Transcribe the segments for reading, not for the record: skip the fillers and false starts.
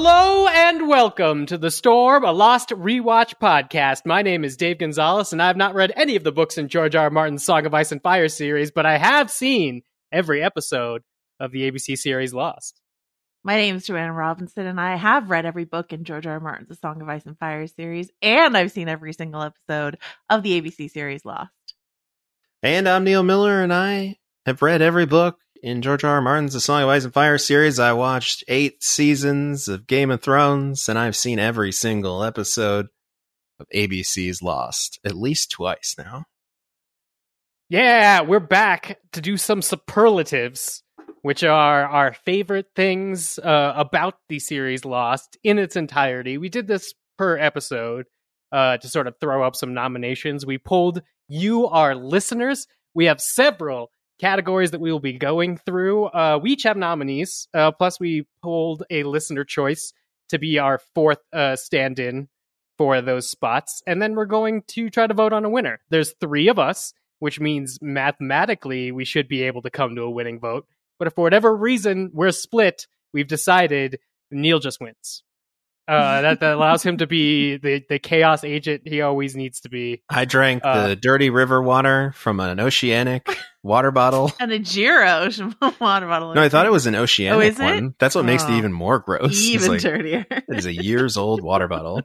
Hello and welcome to The Storm, a Lost Rewatch podcast. My name is Dave Gonzalez, and I have not read any of the books in George R. R. Martin's Song of Ice and Fire series, but I have seen every episode of the ABC series Lost. My name is Joanna Robinson, and I have read every book in George R. R. Martin's The Song of Ice and Fire series, and I've seen every single episode of the ABC series Lost. And I'm Neil Miller, and I have read every book in George R. R. Martin's The Song of Ice and Fire series. I watched 8 seasons of Game of Thrones, and I've seen every single episode of ABC's Lost at least twice now. Yeah, we're back to do some superlatives, which are our favorite things about the series Lost in its entirety. We did this per episode to sort of throw up some nominations. We pulled you, our listeners. We have several categories that we will be going through. We each have nominees, plus we pulled a listener choice to be our fourth stand-in for those spots, and then we're going to try to vote on a winner. There's 3 of us, which means mathematically we should be able to come to a winning vote, but if for whatever reason we're split, we've decided Neil just wins. That allows him to be the chaos agent he always needs to be. I drank the dirty river water from an oceanic water bottle. And a Jira ocean water bottle. No, I thought it was an oceanic one. That's what makes it even more gross. Even dirtier. It is a years-old water bottle.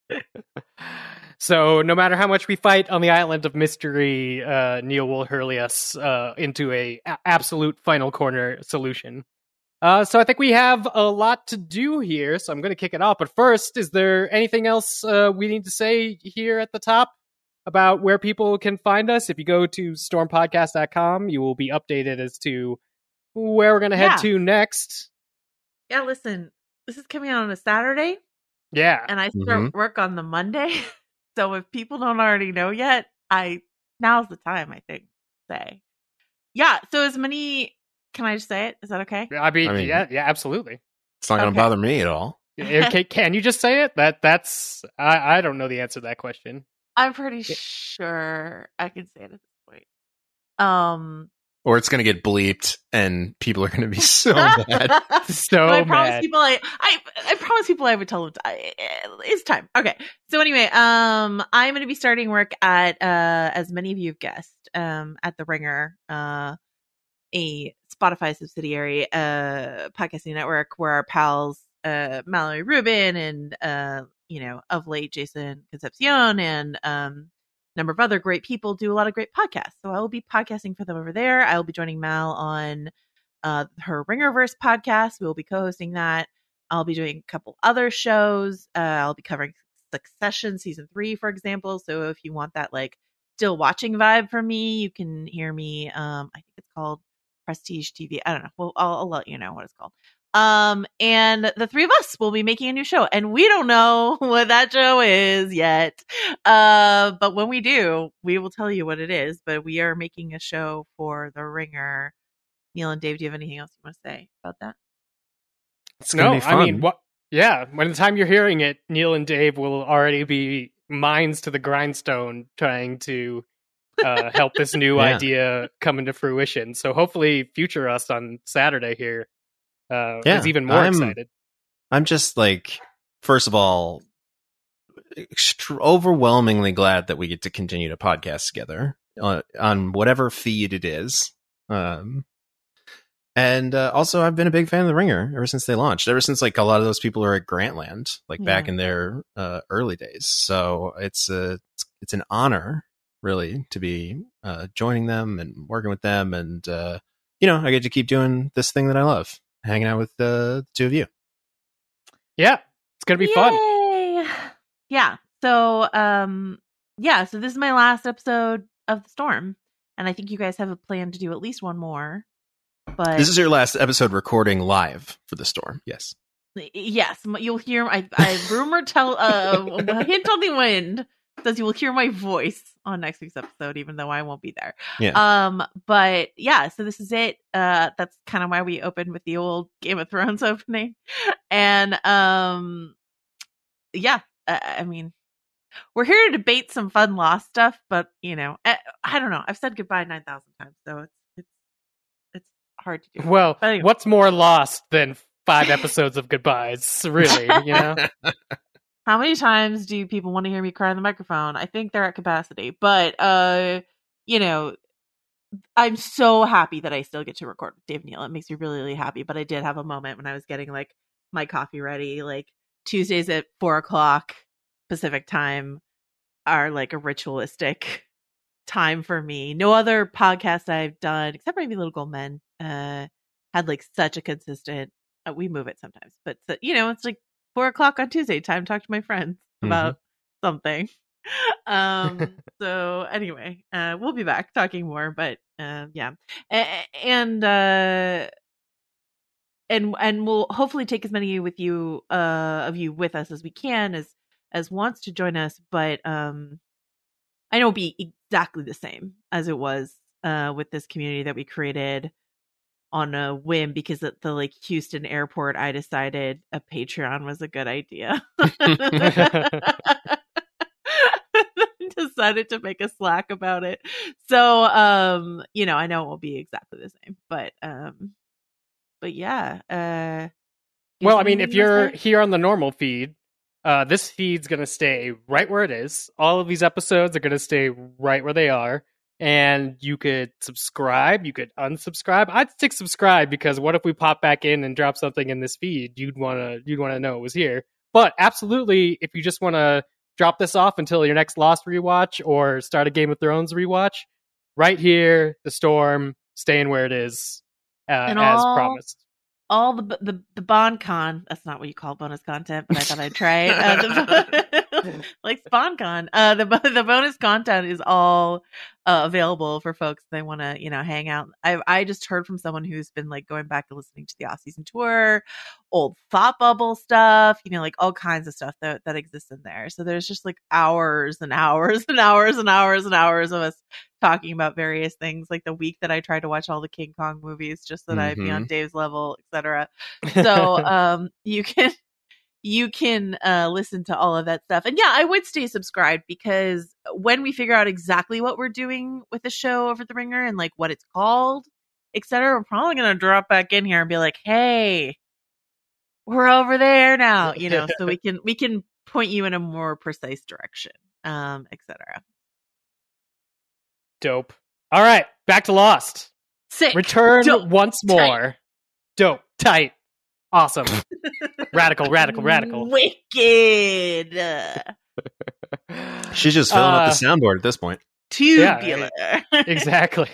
So no matter how much we fight on the island of mystery, Neil will hurley us into a absolute final corner solution. So I think we have a lot to do here, so I'm going to kick it off. But first, is there anything else we need to say here at the top about where people can find us? If you go to stormpodcast.com, you will be updated as to where we're going to head to next. Yeah, listen, this is coming out on a Saturday. Yeah. And I start work on the Monday. So if people don't already know yet, now's the time, I think, to say. Yeah, so as many... Can I just say it? Is that okay? I mean yeah, absolutely. It's not going to bother me at all. Okay, can you just say it? That's I don't know the answer to that question. I'm pretty sure I can say it at this point. Or it's going to get bleeped, and people are going to be so mad. So I mad. promise people I promise people I would tell them. It's time. Okay. So anyway, I'm going to be starting work at as many of you have guessed, at The Ringer, a Spotify subsidiary podcasting network where our pals Mallory Rubin and of late Jason Concepcion and a number of other great people do a lot of great podcasts. So I will be podcasting for them over there. I will be joining Mal on her Ringerverse podcast. We will be co-hosting that. I'll be doing a couple other shows. I'll be covering Succession season 3, for example. So if you want that like still watching vibe from me, you can hear me. I think it's called Prestige TV. I don't know. Well, I'll let you know what it's called. And the 3 of us will be making a new show, and we don't know what that show is yet. But when we do, we will tell you what it is. But we are making a show for The Ringer. Neil and Dave, do you have anything else you want to say about that? It's gonna be fun. I mean, yeah. By the time you're hearing it, Neil and Dave will already be minds to the grindstone, trying to help this new idea come into fruition. So hopefully future us on Saturday here is even more excited. I'm just like, first of all, overwhelmingly glad that we get to continue to podcast together on whatever feed it is. And also, I've been a big fan of The Ringer ever since they launched, ever since like a lot of those people are at Grantland, like back in their early days. So it's an honor, really, to be joining them and working with them, and I get to keep doing this thing that I love, hanging out with the 2 of you. Yeah, it's gonna be fun. Yeah. So so this is my last episode of The Storm, and I think you guys have a plan to do at least one more. But this is your last episode recording live for The Storm. Yes. Yes, you'll hear. I rumor tell a hint on the wind says you will hear my voice on next week's episode, even though I won't be there. Yeah. But yeah, so this is it. That's kind of why we opened with the old Game of Thrones opening, and I mean, we're here to debate some fun Lost stuff, but I don't know. I've said goodbye 9,000 times, so it's hard to do. Well, anyway. What's more Lost than 5 episodes of goodbyes, really, you know? How many times do people want to hear me cry on the microphone? I think they're at capacity. But, you know, I'm so happy that I still get to record with Dave Neal. It makes me really, really happy. But I did have a moment when I was getting, like, my coffee ready. Like, Tuesdays at 4 o'clock Pacific time are, like, a ritualistic time for me. No other podcast I've done, except maybe Little Gold Men, had, like, such a consistent... we move it sometimes. But, you know, it's, like, 4 o'clock on Tuesday, time to talk to my friends about something. So anyway, we'll be back talking more, but yeah. And we'll hopefully take as many with you of you with us as we can as wants to join us, but I know it'll be exactly the same as it was with this community that we created on a whim, because at the like Houston airport, I decided a Patreon was a good idea. Decided to make a Slack about it. So, you know, I know it will be exactly the same, but yeah. Well, I mean, if you're here on the normal feed, this feed's going to stay right where it is. All of these episodes are going to stay right where they are. And you could subscribe, you could unsubscribe. I'd stick subscribe, because what if we pop back in and drop something in this feed? You'd want to know it was here. But absolutely, if you just want to drop this off until your next Lost rewatch or start a Game of Thrones rewatch, right here, the Storm, staying where it is, as promised. All the BonCon, that's not what you call bonus content, but I thought I'd try it. Like SpawnCon, the bonus content is all available for folks if they want to, you know, hang out. I just heard from someone who's been like going back and listening to the off-season tour, old Thought Bubble stuff, you know, like all kinds of stuff that exists in there. So there's just like hours and hours and hours and hours and hours of us talking about various things, like the week that I tried to watch all the King Kong movies just so that I'd be on Dave's level, etc. So you can listen to all of that stuff. And yeah, I would stay subscribed, because when we figure out exactly what we're doing with the show over the Ringer and like what it's called, etc., we're probably going to drop back in here and be like, hey, we're over there now, you know, so we can point you in a more precise direction, etc. Dope. All right, back to Lost. Sick. Return Dope. once more. Tight. Dope. Tight. Awesome. Radical. Wicked. She's just filling up the soundboard at this point. Tubular. Yeah, exactly.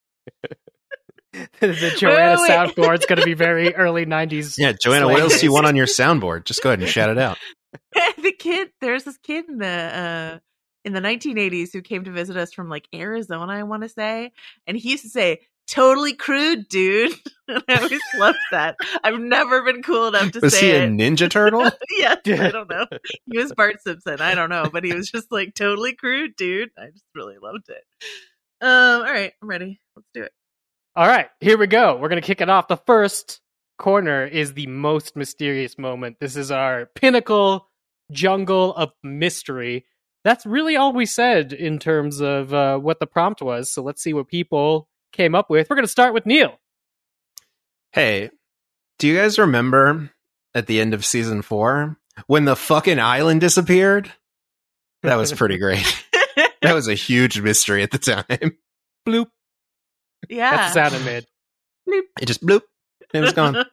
The Joanna soundboard's going to be very early 90s. Yeah, Joanna, what else do you want on your soundboard? Just go ahead and shout it out. There's this kid in the 1980s who came to visit us from like Arizona, I want to say, and he used to say, "Totally crude, dude." And I always loved that. I've never been cool enough to Was say he a Ninja Turtle? Yes, I don't know. He was Bart Simpson. I don't know, but he was just like, "Totally crude, dude." I just really loved it. All right, I'm ready. Let's do it. All right, here we go. We're going to kick it off. The first corner is the most mysterious moment. This is our pinnacle jungle of mystery. That's really all we said in terms of what the prompt was. So let's see what people came up with. We're going to start with Neil. Hey, do you guys remember at the end of season 4 when the fucking island disappeared? That was pretty great. That was a huge mystery at the time. Bloop. Yeah. That's the sound it made. Bloop. It just bloop. It was gone.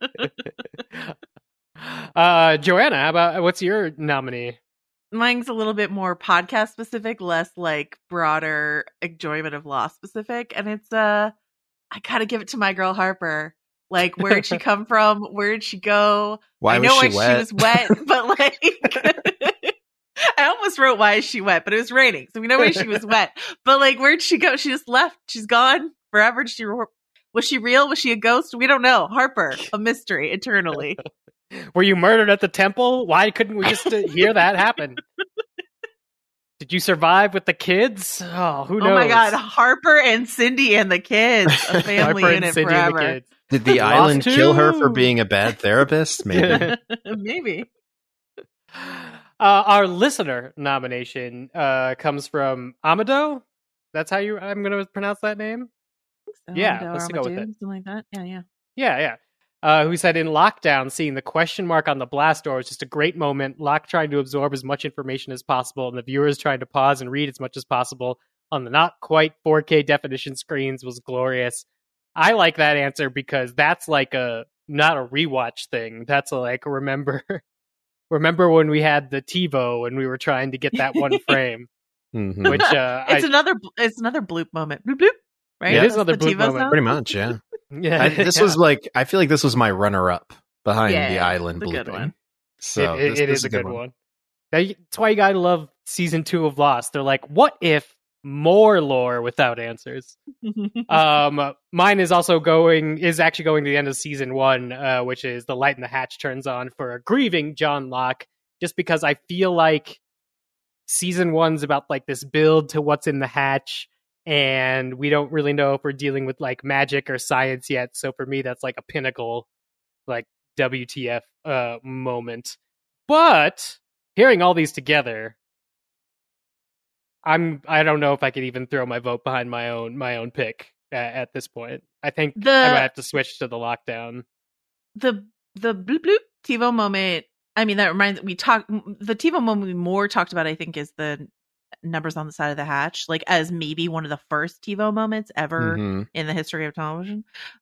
Joanna, how about what's your nominee? Mine's a little bit more podcast specific, less like broader enjoyment of Lost specific. And it's I gotta give it to my girl Harper. Like, where'd she come from? Where'd she go? Why was she wet? She was wet, but like I almost wrote why is she wet, but it was raining, so we know why she was wet. But like, where'd she go? She just left. She's gone forever. Was she real? Was she a ghost? We don't know. Harper, a mystery eternally. Were you murdered at the temple? Why couldn't we just hear that happen? Did you survive with the kids? Oh, who knows? Oh my God, Harper and Cindy and the kids, a family unit forever. Did the island kill her for being a bad therapist? Maybe. Maybe. Our listener nomination comes from Amado. That's how I'm going to pronounce that name? So, yeah, let's go with it. Something like that. Yeah. Yeah. who said in Lockdown, seeing the question mark on the blast door was just a great moment. Locke trying to absorb as much information as possible, and the viewers trying to pause and read as much as possible on the not quite 4K definition screens was glorious. I like that answer because that's like not a rewatch thing. That's like remember when we had the TiVo and we were trying to get that one frame. Mhm. Which it's another bloop moment. Bloop bloop. Right? It is That's another the bloop TiVo moment. sound? Pretty much, yeah. yeah, This was like, I feel like this was my runner-up behind Yeah, the island the good blooping. one. So it this is a good one. That's why you gotta love season 2 of Lost. They're like, what if more lore without answers? Mine is actually going to the end of season 1, which is the light in the hatch turns on for a grieving John Locke, just because I feel like season 1's about like this build to what's in the hatch, and we don't really know if we're dealing with like magic or science yet. So for me, that's like a pinnacle, like WTF moment. But hearing all these together, I don't know if I could even throw my vote behind my own pick at this point. I think I might have to switch to the Lockdown. The bloop bloop TiVo moment. I mean, that reminds the TiVo moment we more talked about, I think, is the numbers on the side of the hatch, like as maybe one of the first TiVo moments ever in the history of television.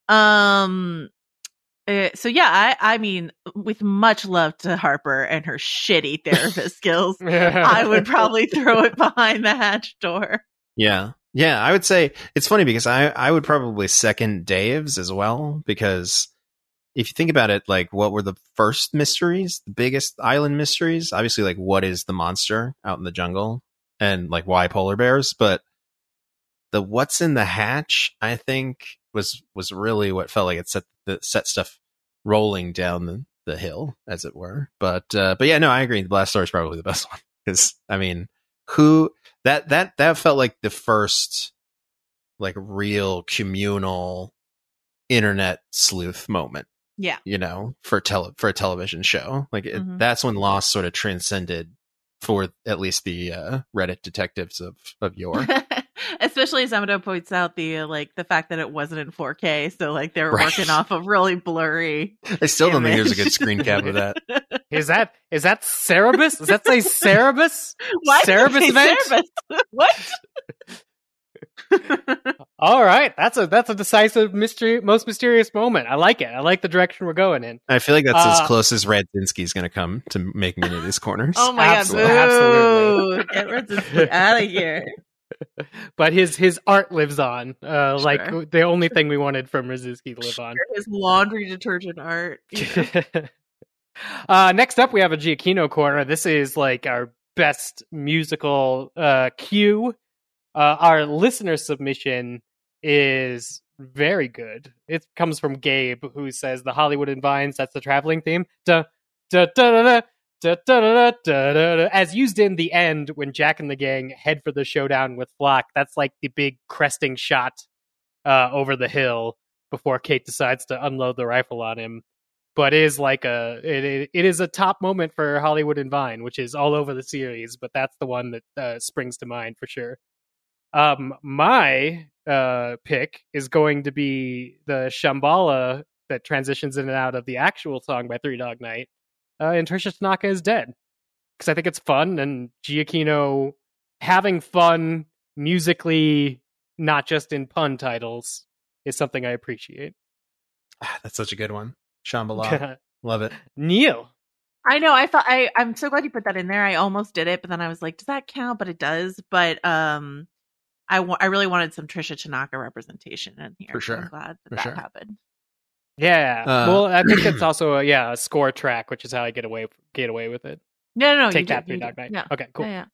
So yeah, I mean, with much love to Harper and her shitty therapist skills, I would probably throw it behind the hatch door. Yeah. Yeah, I would say it's funny because I would probably second Dave's as well, because if you think about it, like what were the first mysteries, the biggest island mysteries? Obviously, like what is the monster out in the jungle and like why polar bears? But the what's in the hatch, I think, was really what felt like it set stuff rolling down the hill, as it were. But yeah, no, I agree. The blast door is probably the best one because I mean, that felt like the first like real communal internet sleuth moment. Yeah, you know, for a television show, like that's when Lost sort of transcended for at least the Reddit detectives of yore. Especially as Amado points out the fact that it wasn't in 4K, so like they're working off of really blurry. I still don't think there's a good screen cap of that. Is that Cerebus? Does that say Cerebus? Why Cerebus event? Cerebus? What? All right, that's a decisive most mysterious moment. I like it. I like the direction we're going in. I feel like that's as close as Radzinski's going to come to making any of these corners. Oh my Absolutely. god! Absolutely. Get Radzinski out of here. But his art lives on. Sure. Like the only thing we wanted from Radzinski to live on. His laundry detergent art. Next up, we have a Giacchino corner. This is like our best musical cue. Our listener submission is very good. It comes from Gabe, who says the Hollywood and Vines, that's the traveling theme. Da, da, da, da, da, da, da, da, da, da, da. As used in the end when Jack and the gang head for the showdown with Flock. That's like the big cresting shot over the hill before Kate decides to unload the rifle on him. But it is like it is a top moment for Hollywood and Vine, which is all over the series, but that's the one that springs to mind for sure. My pick is going to be the Shambhala that transitions in and out of the actual song by Three Dog Night, and Tricia Tanaka is dead. Because I think it's fun, and Giacchino having fun musically, not just in pun titles, is something I appreciate. That's such a good one. Shambhala. Love it. Neil. I know. I'm so glad you put that in there. I almost did it, but then I was like, does that count? But it does. But I really wanted some Tricia Tanaka representation in here. For sure. So I'm glad that happened. Yeah. Well, I think it's also a score track, which is how I get away with it. No. Take that, Three Dog Night. Yeah. Okay, cool. Yeah.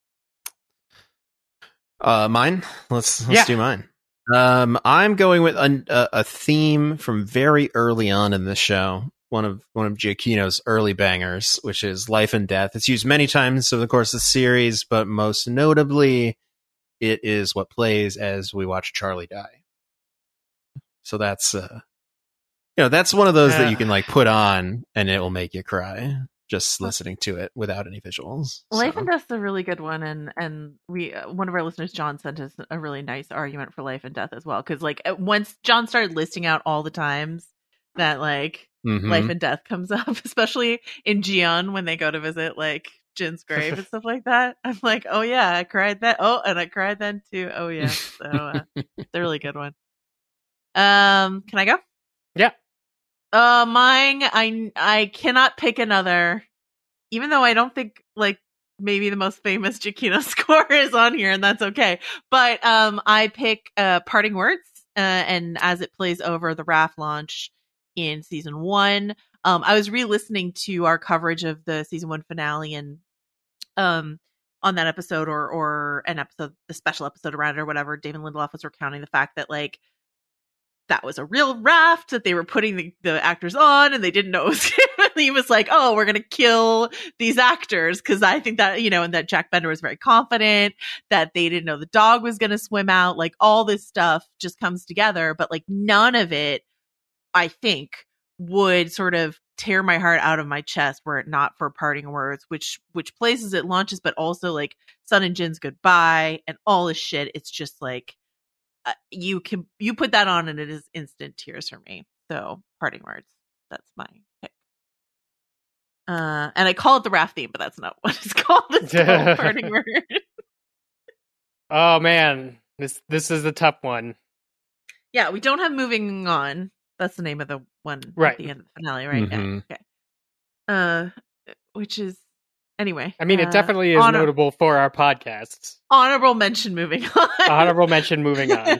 Mine. Let's do mine. I'm going with a theme from very early on in the show. One of Giacchino's early bangers, which is Life and Death. It's used many times over the course of the series, but most notably, it is what plays as we watch Charlie die. So that's that's one of those that you can like put on and it will make you cry just listening to it without any visuals. Life and Death's a really good one, and we one of our listeners, John, sent us a really nice argument for Life and Death as well, because like once John started listing out all the times that like life and death comes up, especially in Jian when they go to visit like Jin's grave and stuff like that. I'm like, oh yeah, I cried that. Oh, and I cried then too. Oh yeah, so it's a really good one. Can I go? Yeah. Mine. I cannot pick another, even though I don't think like maybe the most famous Giacchino score is on here, and that's okay. But I pick Parting Words, and as it plays over the raft launch in season 1. I was re-listening to our coverage of the season 1 finale, and on that episode or an episode, the special episode around it or whatever, David Lindelof was recounting the fact that like that was a real raft that they were putting the actors on, and they didn't know it was he was like, oh, we're going to kill these actors. Cause I think that, and that Jack Bender was very confident that they didn't know the dog was going to swim out. Like all this stuff just comes together, but like none of it, I think, would sort of tear my heart out of my chest were it not for Parting Words, which places it launches, but also like Sun and Jin's goodbye and all this shit. It's just like, you put that on and it is instant tears for me. So Parting Words, that's my pick. And I call it the raft theme, but that's not what it's called. It's called Parting Words. Oh man, this is the tough one. Yeah, we don't have Moving On. That's the name of the one right at the end of the finale, right? Mm-hmm. Yeah, okay. Which is anyway. I mean, it definitely is notable for our podcasts. Honorable mention. Moving on. Honorable mention. Moving on.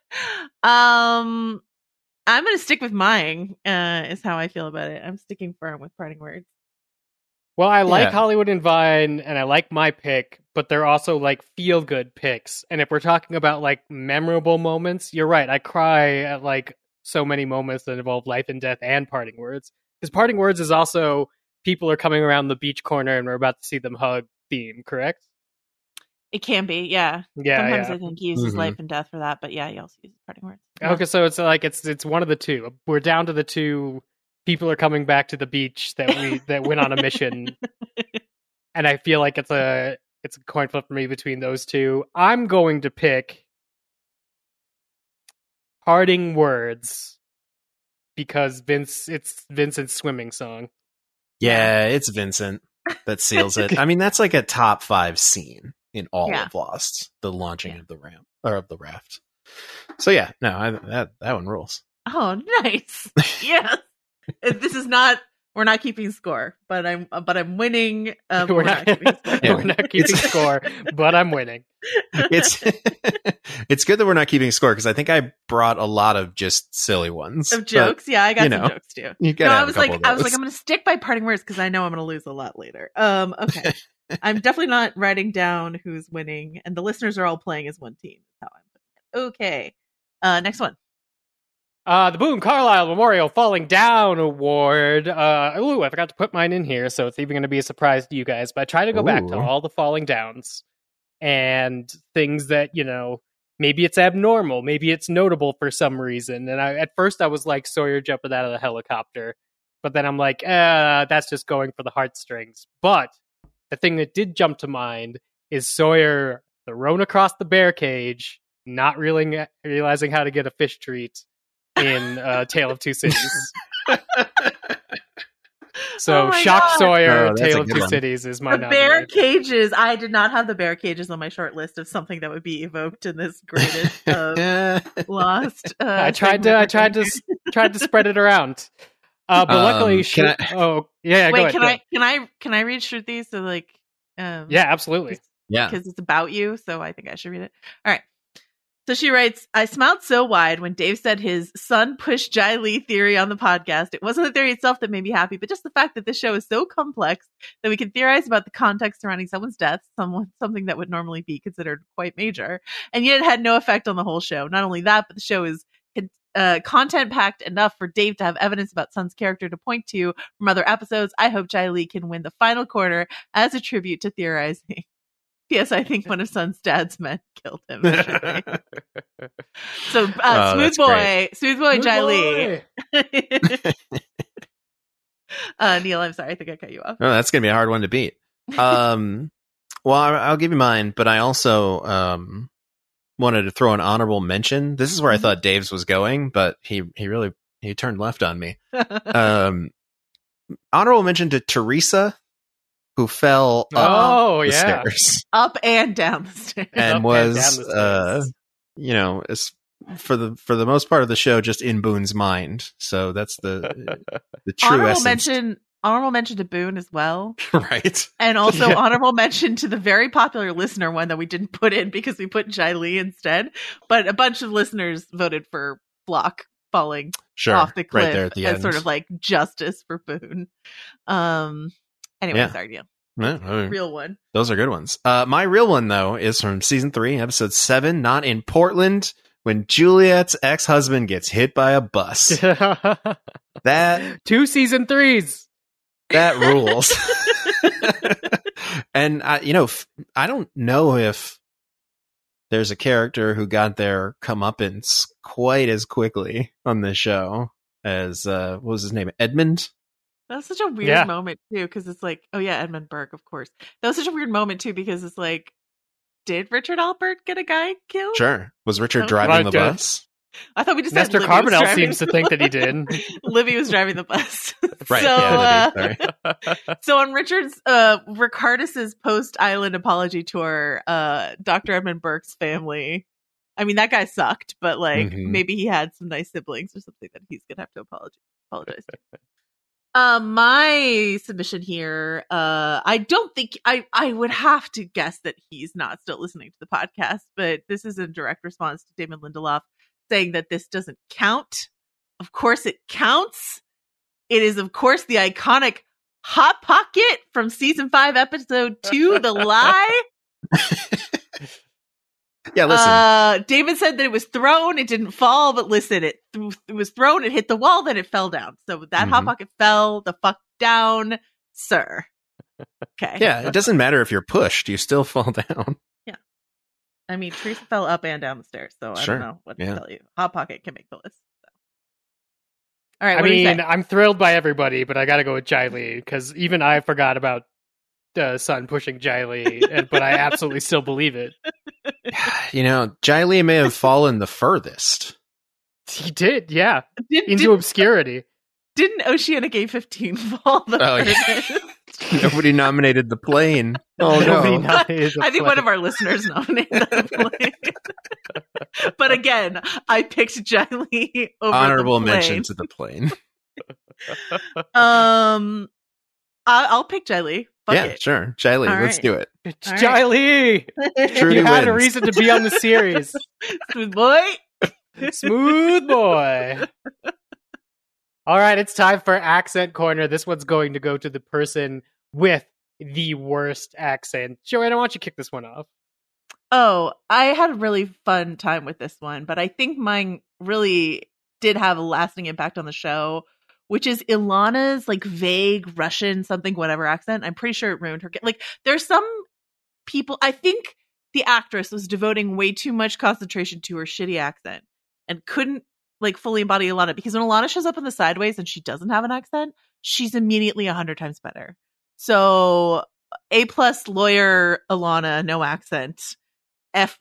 I'm gonna stick with mine. Is how I feel about it. I'm sticking firm with Parting Words. Well, I like Hollywood and Vine, and I like my pick, but they're also like feel good picks. And if we're talking about like memorable moments, you're right. I cry at like so many moments that involve life and death and Parting Words. Because Parting Words is also people are coming around the beach corner and we're about to see them hug theme, correct? It can be, yeah. Sometimes I think he uses life and death for that, but yeah, he also uses Parting Words. Yeah. Okay, so it's like it's one of the two. We're down to the two. People are coming back to the beach that went on a mission, and I feel like it's a coin flip for me between those two. I'm going to pick Parting Words because it's Vincent's swimming song. Yeah, it's Vincent that seals it. I mean, that's like a top 5 scene in all of Lost, the launching of the ramp or of the raft. So yeah, no, that one rules. Oh, nice. Yes. This is not. We're not keeping score, but I'm winning. We're not keeping score. We're not keeping score, but I'm winning. It's good that we're not keeping score because I think I brought a lot of just silly ones of jokes. Yeah, I got some jokes too. I was like, I'm going to stick by Parting Words because I know I'm going to lose a lot later. Okay, I'm definitely not writing down who's winning, and the listeners are all playing as one team. That's how I'm putting it. Okay, next one. The Boone Carlisle Memorial Falling Down Award. I forgot to put mine in here, so it's even going to be a surprise to you guys. But I try to go back to all the falling downs and things that, maybe it's abnormal, maybe it's notable for some reason. And at first I was like Sawyer jumping out of the helicopter, but then I'm like, that's just going for the heartstrings. But the thing that did jump to mind is Sawyer thrown across the bear cage, not realizing how to get a fish treat in Tale of Two Cities. So Shock Sawyer, Tale of Two Cities is my nomination. Bear cages. I did not have the bear cages on my short list of something that would be evoked in this greatest Lost. I tried to spread it around. But luckily, Wait, go ahead. Can I read Shruti? So like, yeah, absolutely. Yeah, because it's about you, so I think I should read it. All right. So she writes, I smiled so wide when Dave said his son pushed Jai Lee theory on the podcast. It wasn't the theory itself that made me happy, but just the fact that this show is so complex that we can theorize about the context surrounding someone's death, something that would normally be considered quite major, and yet it had no effect on the whole show. Not only that, but the show is content-packed enough for Dave to have evidence about Sun's character to point to from other episodes. I hope Jai Lee can win the final quarter as a tribute to theorizing. Yes, I think one of Sun's dad's men killed him. So, Smooth Boy, Jai Lee. Neil, I'm sorry, I think I cut you off. Oh, that's gonna be a hard one to beat. Well, I'll give you mine, but I also wanted to throw an honorable mention. This is where I thought Dave's was going, but he really He turned left on me. Honorable mention to Teresa, who fell up the stairs. Up and down the stairs. And was, for the most part of the show, just in Boone's mind. So that's the true essence. Honorable mention to Boone as well. Right. And also honorable mention to the very popular listener one that we didn't put in because we put Jai Lee instead. But a bunch of listeners voted for Flock falling off the cliff there at the as end. sort of like justice for Boone. Anyway, sorry, Neil. Real one. Those are good ones. My real one, though, is from season 3, episode 7, Not in Portland, when Juliet's ex-husband gets hit by a bus. That 2 season 3s. That rules. And I don't know if there's a character who got their comeuppance quite as quickly on this show as what was his name? Edmund? That was such a weird moment too, because it's like, oh yeah, Edmund Burke, of course. That was such a weird moment too, because it's like, did Richard Alpert get a guy killed? Sure. Was Richard driving the bus? I thought we just Nestor said Carbonell seems to think that he did. Libby was driving the bus. Right. So on Richard's Ricardus's post-Island apology tour, Dr. Edmund Burke's family, I mean, that guy sucked, but like maybe he had some nice siblings or something that he's gonna have to apologize to. My submission here, I don't think I would have to guess that he's not still listening to the podcast, but this is in direct response to Damon Lindelof saying that this doesn't count. Of course it counts. It is, of course, the iconic Hot Pocket from season 5, episode 2, The Lie. Yeah, listen. David said that it was thrown, it didn't fall, but listen, it was thrown, it hit the wall, then it fell down. So that Hot Pocket fell the fuck down, sir. Okay. Yeah, it doesn't matter if you're pushed, you still fall down. Yeah. I mean, Teresa fell up and down the stairs, so I don't know what to tell you. Hot Pocket can make the list. So. All right, what do you say? I'm thrilled by everybody, but I gotta go with Jai Lee, because even I forgot about Sun pushing Jai Lee, but I absolutely still believe it. Jai Lee may have fallen the furthest. He did, yeah. Into obscurity. Didn't Oceanic A15 fall the furthest? Yeah. Nobody nominated the plane. Oh, no. I think one of our listeners nominated the plane. But again, I picked Jai Lee over Honorable the plane. mention to the plane. I'll pick Jai Lee. Fuck it. Sure. Jai Lee, let's do it. It's Jai Lee! You had a reason to be on the series. Smooth boy. Smooth boy. All right, it's time for Accent Corner. This one's going to go to the person with the worst accent. Joanna, why don't you kick this one off? Oh, I had a really fun time with this one, but I think mine really did have a lasting impact on the show, which is Ilana's like vague Russian something whatever accent. I'm pretty sure it ruined her. Like, there's some people, I think the actress was devoting way too much concentration to her shitty accent and couldn't like fully embody Ilana, because when Ilana shows up in the sideways and she doesn't have an accent, she's immediately 100 times better. So A+ lawyer Ilana, no accent. F-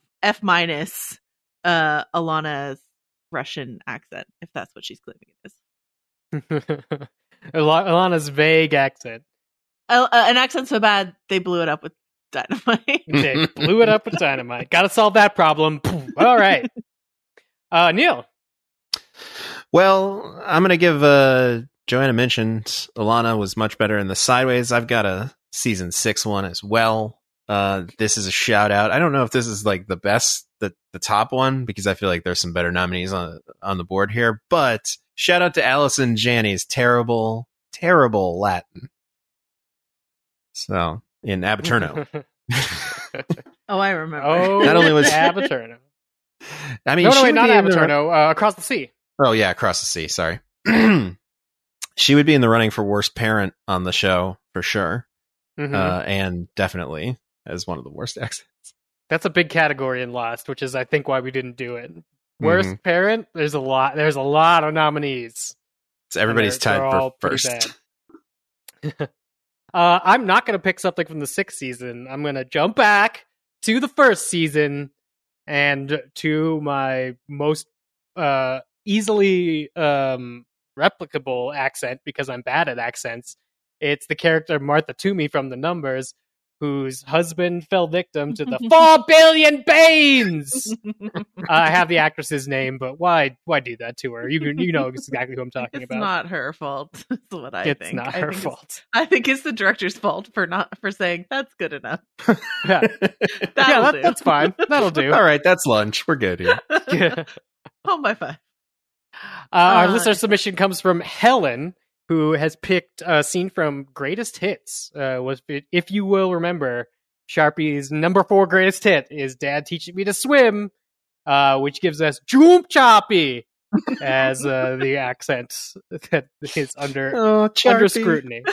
Ilana's Russian accent, if that's what she's claiming it is. Ilana's vague accent. An accent so bad they blew it up with dynamite. They blew it up with dynamite. Gotta solve that problem. All right. Neil. Well, I'm going to give Joanna mentioned Ilana was much better in the Sideways. I've got a season 6 one as well. This is a shout out. I don't know if this is like the best, the top one, because I feel like there's some better nominees on the board here, but shout out to Allison Janney's terrible Latin. So in Abiturno. Oh, I remember. Oh, not only was Abiturno. I mean, no, not Abiturno. Across the Sea. Oh yeah, Across the Sea. Sorry. She would be in the running for worst parent on the show for sure, and definitely as one of the worst accents. That's a big category in Lost, which is I think why we didn't do it. Worst parent. There's a lot of nominees. So everybody's tied for first. I'm not going to pick something from the 6th season. I'm going to jump back to the 1st season and to my most easily replicable accent because I'm bad at accents. It's the character Martha Toomey from The Numbers, whose husband fell victim to the 4 billion Banes. I have the actress's name, but why do that to her? You know exactly who I'm talking about. It's not her fault. That's what I think. It's not her fault. I think it's the director's fault for saying that's good enough. Yeah, that's fine. That'll do. All right, that's lunch. We're good here. Yeah. Home by 5. Our listener submission comes from Helen, who has picked a scene from Greatest Hits. If you will remember, Sharpie's number 4 greatest hit is Dad Teaching Me to Swim, which gives us Joomp Choppy as the accent that is under scrutiny.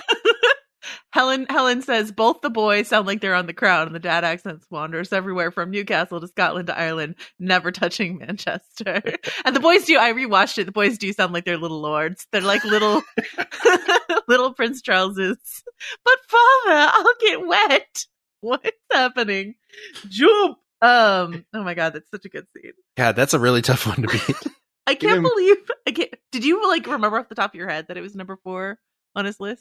Helen says both the boys sound like they're on The Crown, and the dad accents wanders everywhere from Newcastle to Scotland to Ireland, never touching Manchester. And the boys do. I rewatched it. The boys do sound like they're little lords. They're like little little Prince Charleses. But father, I'll get wet. What's happening? Jump. Oh my god, that's such a good scene. God, that's a really tough one to beat. I can't believe. Did you remember off the top of your head that it was number 4 on his list?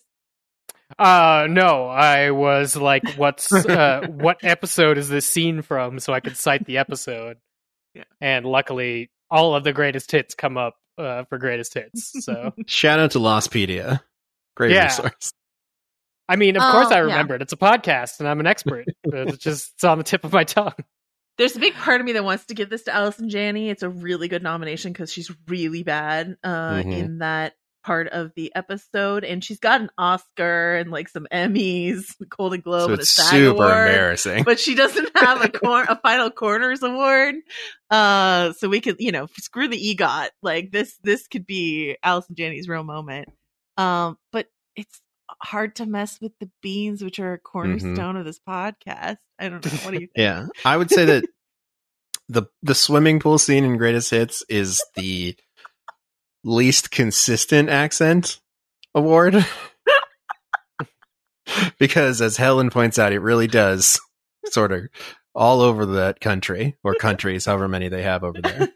No, I was like, what episode is this scene from, so I could cite the episode. Yeah. And luckily, all of the greatest hits come up for greatest hits. So shout out to Lostpedia, great resource. I mean, of course I remembered. It's a podcast, and I'm an expert. It's on the tip of my tongue. There's a big part of me that wants to give this to Allison Janney. It's a really good nomination because she's really bad in that part of the episode, and she's got an Oscar and like some Emmys, Golden Globe, so and a it's SAG super award, embarrassing. but she doesn't have a final Corners award. So we could, screw the EGOT. Like this could be Allison Janney's real moment. But it's hard to mess with the beans, which are a cornerstone of this podcast. I don't know. What do you think? Yeah, I would say that the swimming pool scene in Greatest Hits is the least consistent accent award. Because as Helen points out, it really does sort of all over that country, or countries, however many they have over there.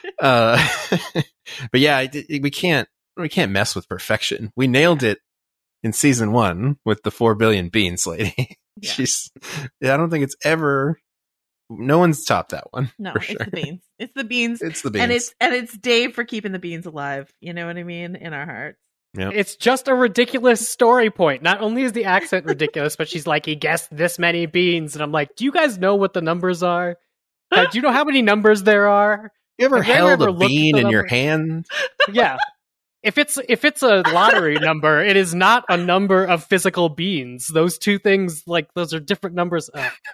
But yeah, we can't mess with perfection. We nailed it in season 1 with the 4 billion beans lady. Yeah. I don't think it's ever. No one's topped that one. No, for it's sure. the beans. It's the beans. It's the beans. And it's Dave for keeping the beans alive. You know what I mean? In our hearts. Yep. It's just a ridiculous story point. Not only is the accent ridiculous, but she's like, he guessed this many beans. And I'm like, do you guys know what the numbers are? Do you know how many numbers there are? You ever held a bean in your number? hand? Yeah. If it's a lottery number, it is not a number of physical beans. Those two things, like, those are different numbers.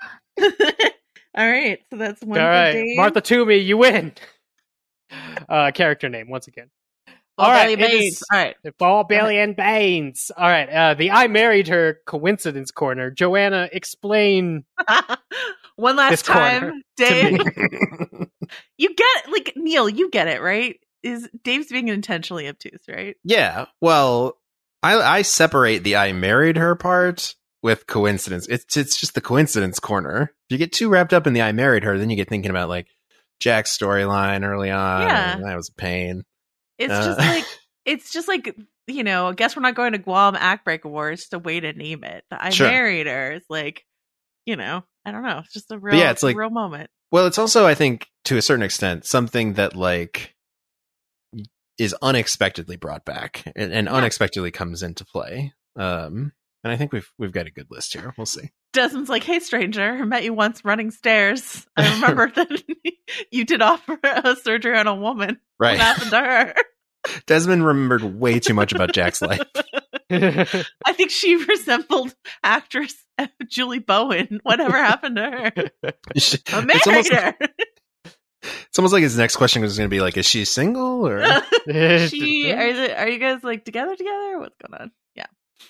All right, so that's one. All right, Martha Toomey, you win. Character name once again. All right, all right. 4 billion Banes. All right, the I Married Her coincidence corner. Joanna, explain. One last time, Dave. You get, like, Neil, you get it, right? Is Dave's being intentionally obtuse, right? Yeah. Well, I separate the I married her part with coincidence. It's just the coincidence corner. If you get too wrapped up in the I married her, then you get thinking about like Jack's storyline early on. Yeah. And that was a pain. It's just like, I guess we're not going to Guam Act Break Awards. It's a way to name it. The I married her. It's like, I don't know. It's just a real, it's like, a real moment. Well, it's also, I think, to a certain extent, something that like is unexpectedly brought back and unexpectedly comes into play. And I think we've got a good list here. We'll see. Desmond's like, hey, stranger, I met you once running stairs. I remember that you did offer a surgery on a woman. Right. What happened to her? Desmond remembered way too much about Jack's life. I think she resembled actress Julie Bowen. Whatever happened to her? I married her. It's almost like his next question was going to be like, is she single or? Are you guys like together? What's going on? Yeah.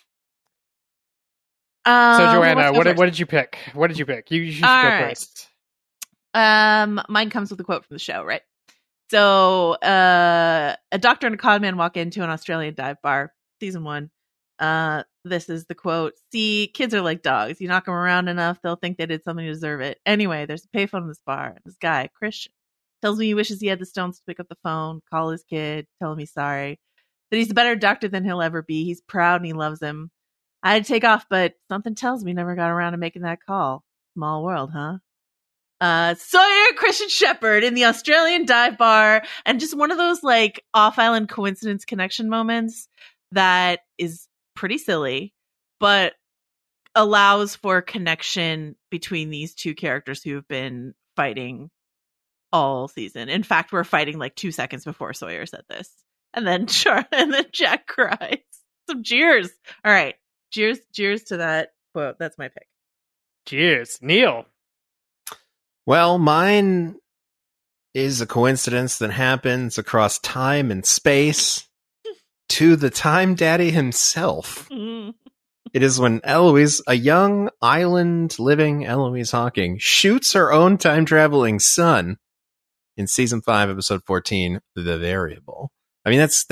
So Joanna, what did you pick? What did you pick? You should go first. Mine comes with a quote from the show, right? So, a doctor and a con man walk into an Australian dive bar, season 1. This is the quote. See, kids are like dogs. You knock them around enough, they'll think they did something to deserve it. Anyway, there's a payphone in this bar. This guy, Christian, tells me he wishes he had the stones to pick up the phone, call his kid, tell him he's sorry. that he's a better doctor than he'll ever be. He's proud and he loves him. I had to take off, but something tells me never got around to making that call. Small world, huh? Sawyer, Christian Shepherd in the Australian dive bar, and just one of those like off-island coincidence connection moments that is pretty silly, but allows for connection between these two characters who have been fighting all season. In fact, we're fighting like 2 seconds before Sawyer said this, and then Jack cries. Some cheers. All right, cheers to that quote. That's my pick. Cheers, Neil. Well, mine is a coincidence that happens across time and space to the Time Daddy himself. It is when Eloise, a young island-living Eloise Hawking, shoots her own time-traveling son in Season 5, Episode 14, The Variable. I mean, that's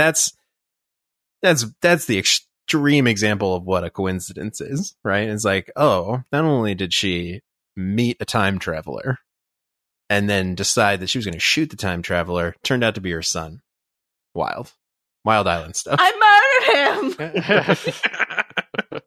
the extreme example of what a coincidence is, right? It's like, oh, not only did she meet a time traveler and then decide that she was going to shoot the time traveler, turned out to be her son. Wild island stuff. I murdered him.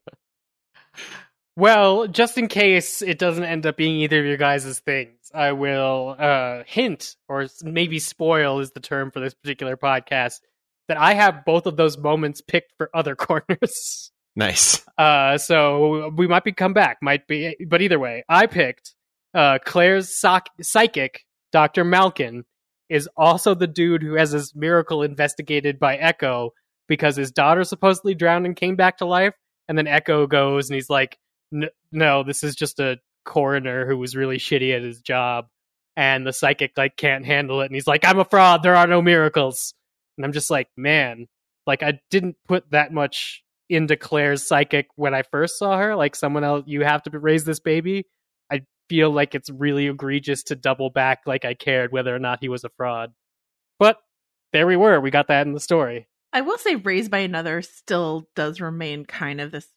Well, just in case it doesn't end up being either of your guys' things, I will hint, or maybe spoil is the term for this particular podcast, that I have both of those moments picked for other corners. Nice. So we might be come back, but either way, I picked Claire's psychic, Dr. Malkin, is also the dude who has his miracle investigated by Echo because his daughter supposedly drowned and came back to life. And then Echo goes and he's like, no, this is just a coroner who was really shitty at his job. And the psychic like can't handle it. And he's like, I'm a fraud. There are no miracles. And I'm just like, man, like I didn't put that much into Claire's psychic when I first saw her. Like someone else, you have to raise this baby. I feel like it's really egregious to double back like I cared whether or not he was a fraud. But there we were. We got that in the story. I will say Raised by Another still does remain kind of this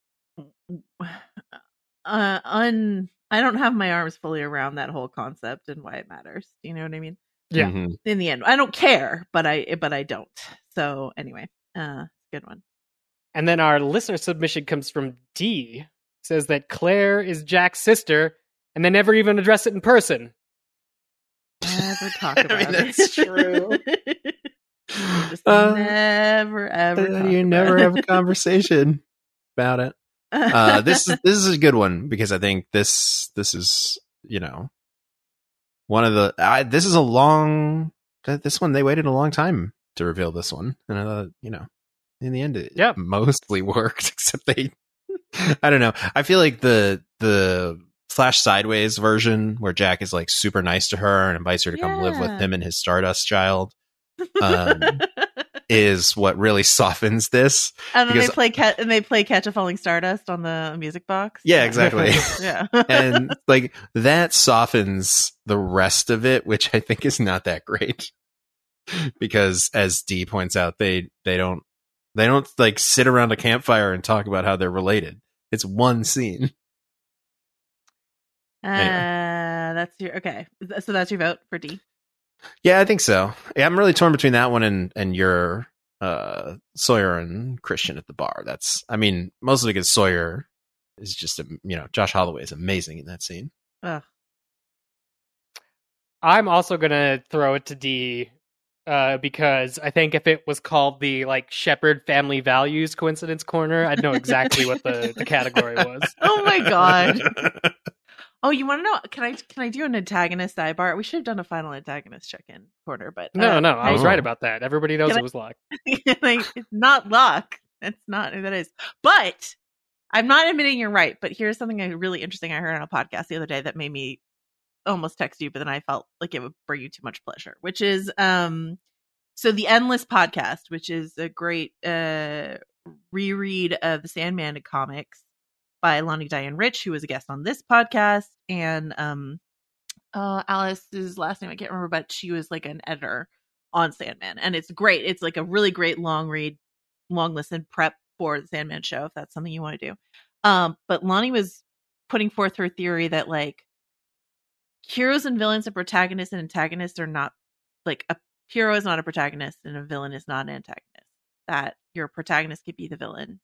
I don't have my arms fully around that whole concept and why it matters. Do you know what I mean? Yeah. Mm-hmm. In the end, I don't care, but I don't. So anyway, good one. And then our listener submission comes from D. Says that Claire is Jack's sister, and they never even address it in person. Never talk about it. That's true. Just never ever. You never have a conversation about it. This is a good one because I think this is, you know, one of the this is a long this one they waited a long time to reveal this one, and I thought, you know, in the end it mostly worked, except they I don't know. I feel like the Flash Sideways version where Jack is like super nice to her and invites her to come live with him and his Stardust child is what really softens this. And then they play Catch a Falling Stardust on the music box. Yeah, exactly. Yeah. And like that softens the rest of it, which I think is not that great. Because as Dee points out, they don't like sit around a campfire and talk about how they're related. It's one scene. Anyway. So that's your vote for D. Yeah, I think so. Yeah, I'm really torn between that one and your Sawyer and Christian at the bar. That's, I mean, mostly because Sawyer is just, Josh Holloway is amazing in that scene. I'm also going to throw it to D because I think if it was called the like Shepherd Family Values Coincidence Corner, I'd know exactly what the category was. Oh my God. Oh, you want to know? Can I do an antagonist sidebar? We should have done a final antagonist check-in corner, but no, I was right about that. Everybody knows it was Locke. It's not Locke. It's not who that is. But I'm not admitting you're right. But here's something really interesting I heard on a podcast the other day that made me almost text you, but then I felt like it would bring you too much pleasure. Which is so the Endless podcast, which is a great reread of the Sandman comics by Lonnie Diane Rich, who was a guest on this podcast, and Alice's last name I can't remember, but she was like an editor on Sandman, and it's great. It's like a really great long read, long listen prep for the Sandman show if that's something you want to do. But Lonnie was putting forth her theory that like heroes and villains and protagonists and antagonists are not like a hero is not a protagonist and a villain is not an antagonist. that your protagonist could be the villain.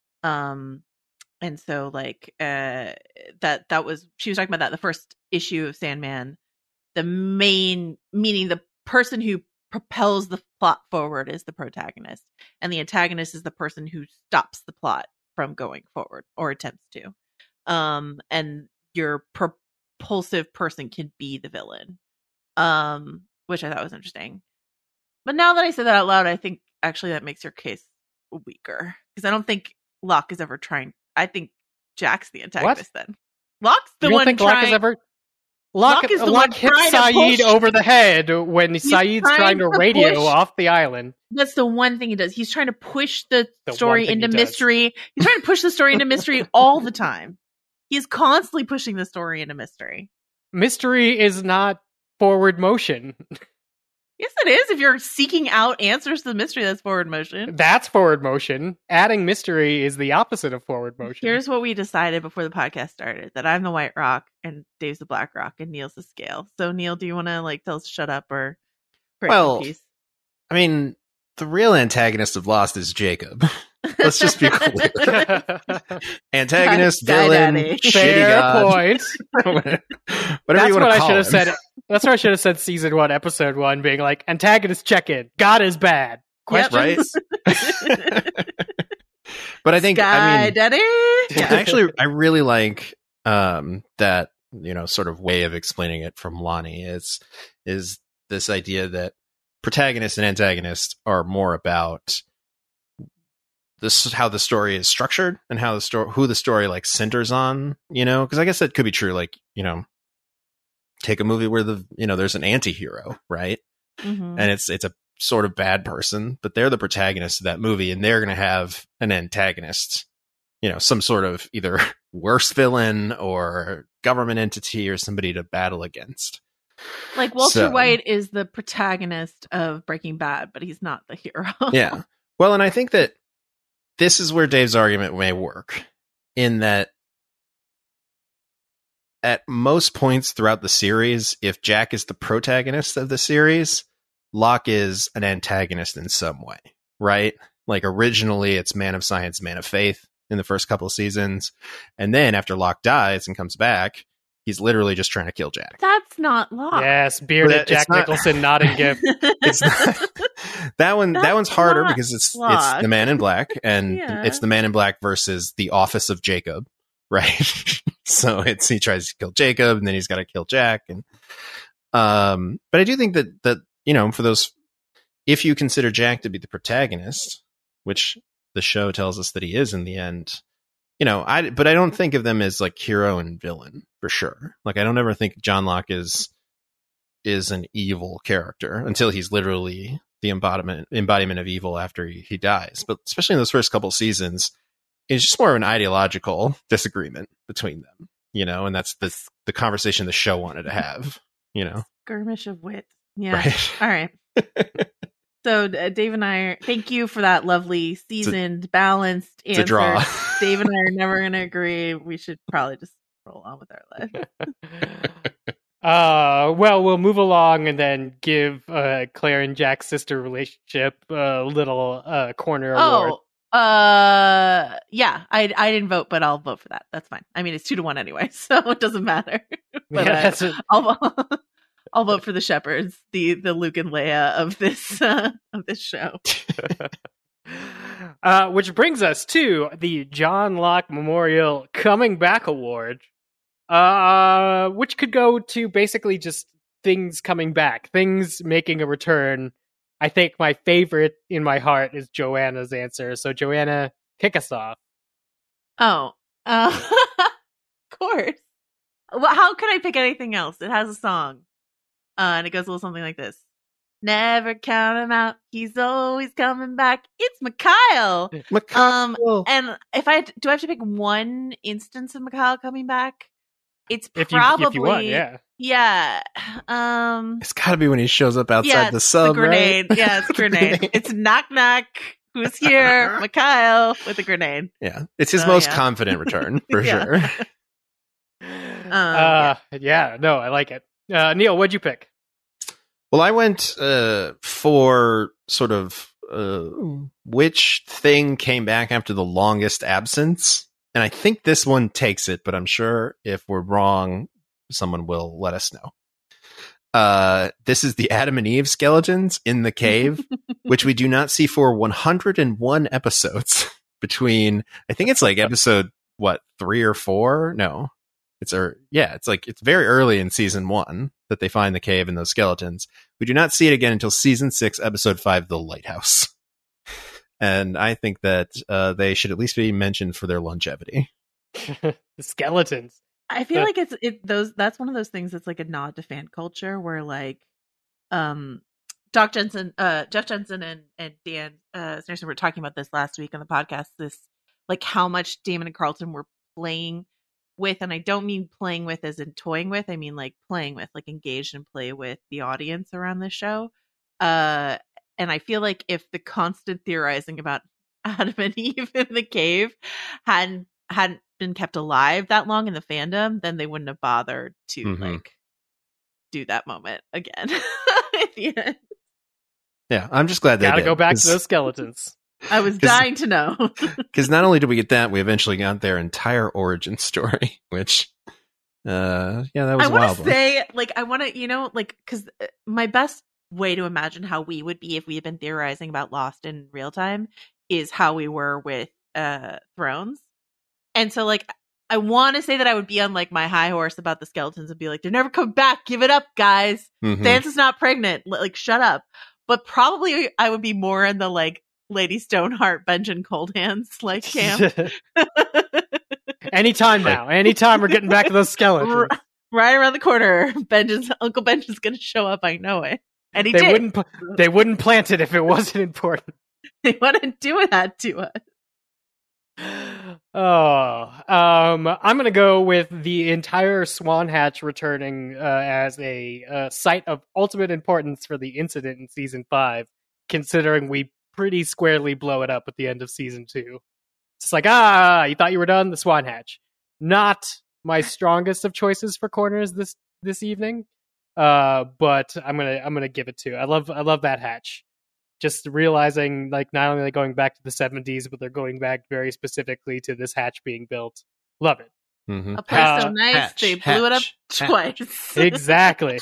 And so like that was, she was talking about that in the first issue of Sandman. The main, meaning the person who propels the plot forward is the protagonist, and the antagonist is the person who stops the plot from going forward or attempts to. And your propulsive person can be the villain, which I thought was interesting. But now that I said that out loud, I think actually that makes your case weaker, because I don't think Locke is ever trying. I think Jack's the antagonist. What? Then Locke's the one trying. Locke hits Saeed over the head when Saeed's trying to radio off the island. That's the one thing he does. He's trying to push the story into mystery. He's trying to push the story into mystery all the time. He's constantly pushing the story into mystery. Mystery is not forward motion. Yes, it is. If you're seeking out answers to the mystery, that's forward motion. That's forward motion. Adding mystery is the opposite of forward motion. Here's what we decided before the podcast started: that I'm the White Rock and Dave's the Black Rock and Neil's the Scale. So, Neil, do you want to tell us to shut up or? Well, I mean, the real antagonist of Lost is Jacob. Let's just be clear. Antagonist, villain, shitty god. Point. Whatever you want to call him. Said. That's what I should have said. Season 1, episode 1, being like, antagonist check-in. God is bad. Questions? Right? But I think, Daddy? Yeah, actually, I really like that, sort of way of explaining it from Lonnie. Is this idea that protagonist and antagonist are more about this, how the story is structured and how who the story like centers on, because I guess that could be true. Like, take a movie where there's an anti-hero, right? Mm-hmm. And it's a sort of bad person, but they're the protagonist of that movie, and they're going to have an antagonist, some sort of either worse villain or government entity or somebody to battle against. Like Walter White is the protagonist of Breaking Bad, but he's not the hero. Yeah. Well, and I think that this is where Dave's argument may work, in that at most points throughout the series, if Jack is the protagonist of the series, Locke is an antagonist in some way, right? Like originally it's man of science, man of faith in the first couple of seasons. And then after Locke dies and comes back, he's literally just trying to kill Jack. That's not Locke. Yes, bearded Jack Nicholson nodding gift. It's not, that one's harder because it's the Man in Black, and it's the Man in Black versus the Office of Jacob, right? So he tries to kill Jacob, and then he's got to kill Jack, and but I do think that for those, if you consider Jack to be the protagonist, which the show tells us that he is in the end, but I don't think of them as like hero and villain for sure. Like I don't ever think John Locke is an evil character until he's literally the embodiment of evil after he dies. But especially in those first couple seasons, it's just more of an ideological disagreement between them, and that's the conversation the show wanted to have, Skirmish of wit. Yeah. Right. All right. So Dave and I thank you for that lovely, seasoned, balanced answer. Draw. Dave and I are never going to agree. We should probably just roll on with our life. Well, we'll move along and then give Claire and Jack's sister relationship a little corner award. Yeah, I didn't vote, but I'll vote for that. That's fine. I mean, it's 2-1 anyway, so it doesn't matter. But I'll vote for the shepherds, the Luke and Leia of this show. Which brings us to the John Locke Memorial Coming Back Award, which could go to basically just things coming back, things making a return. I think my favorite in my heart is Joanna's answer. So Joanna, kick us off. Oh, of course. Well, how could I pick anything else? It has a song. And it goes a little something like this. Never count him out. He's always coming back. It's Mikhail. And if I have to pick one instance of Mikhail coming back, it's probably if you want, yeah. Yeah. It's got to be when he shows up outside the sub, the grenade. Right? Yeah, it's a grenade. It's knock knock. Who's here? Mikhail with a grenade. Yeah, it's his most confident return for sure. Yeah, no, I like it. Neil, what'd you pick? Well, I went for sort of which thing came back after the longest absence. And I think this one takes it, but I'm sure if we're wrong, someone will let us know. This is the Adam and Eve skeletons in the cave, which we do not see for 101 episodes between, I think it's like episode, 3 or 4? No. It's very early in season 1 that they find the cave and those skeletons. We do not see it again until season 6, episode 5, The Lighthouse. And I think that they should at least be mentioned for their longevity. The skeletons. I feel like that's one of those things that's like a nod to fan culture where like Jeff Jensen and Dan Snarson were talking about this last week on the podcast, this like how much Damon and Carlton were playing with, and I don't mean playing with as in toying with, I mean like playing with, like engaged and play with the audience around this show. And I feel like if the constant theorizing about Adam and Eve in the cave hadn't been kept alive that long in the fandom, then they wouldn't have bothered to like do that moment again at the end. Yeah, I'm just glad they gotta did, go back to those skeletons. I was dying to know. Because not only did we get that, we eventually got their entire origin story, which, that was I wild. Want to say, like, I want to, like, because my best way to imagine how we would be if we had been theorizing about Lost in real time is how we were with Thrones. And so, like, I want to say that I would be on, like, my high horse about the skeletons and be like, they're never coming back. Give it up, guys. Sansa's not pregnant. Like, shut up. But probably I would be more in the, like, Lady Stoneheart, Benjen Cold Hands, like, camp. Anytime now. Anytime we're getting back to those skeletons. Right around the corner. Uncle Benjen's going to show up. I know it. And he did. They wouldn't plant it if it wasn't important. They wouldn't do that to us. I'm going to go with the entire Swan Hatch returning as a site of ultimate importance for the incident in season 5, considering we pretty squarely blow it up at the end of season 2. It's like, you thought you were done? The Swan Hatch. Not my strongest of choices for corners this evening, but I'm gonna give it to. I love that hatch. Just realizing, like, not only going back to the 70s, but they're going back very specifically to this hatch being built. Love it. Mm-hmm. A place so nice, they blew it up twice. Exactly.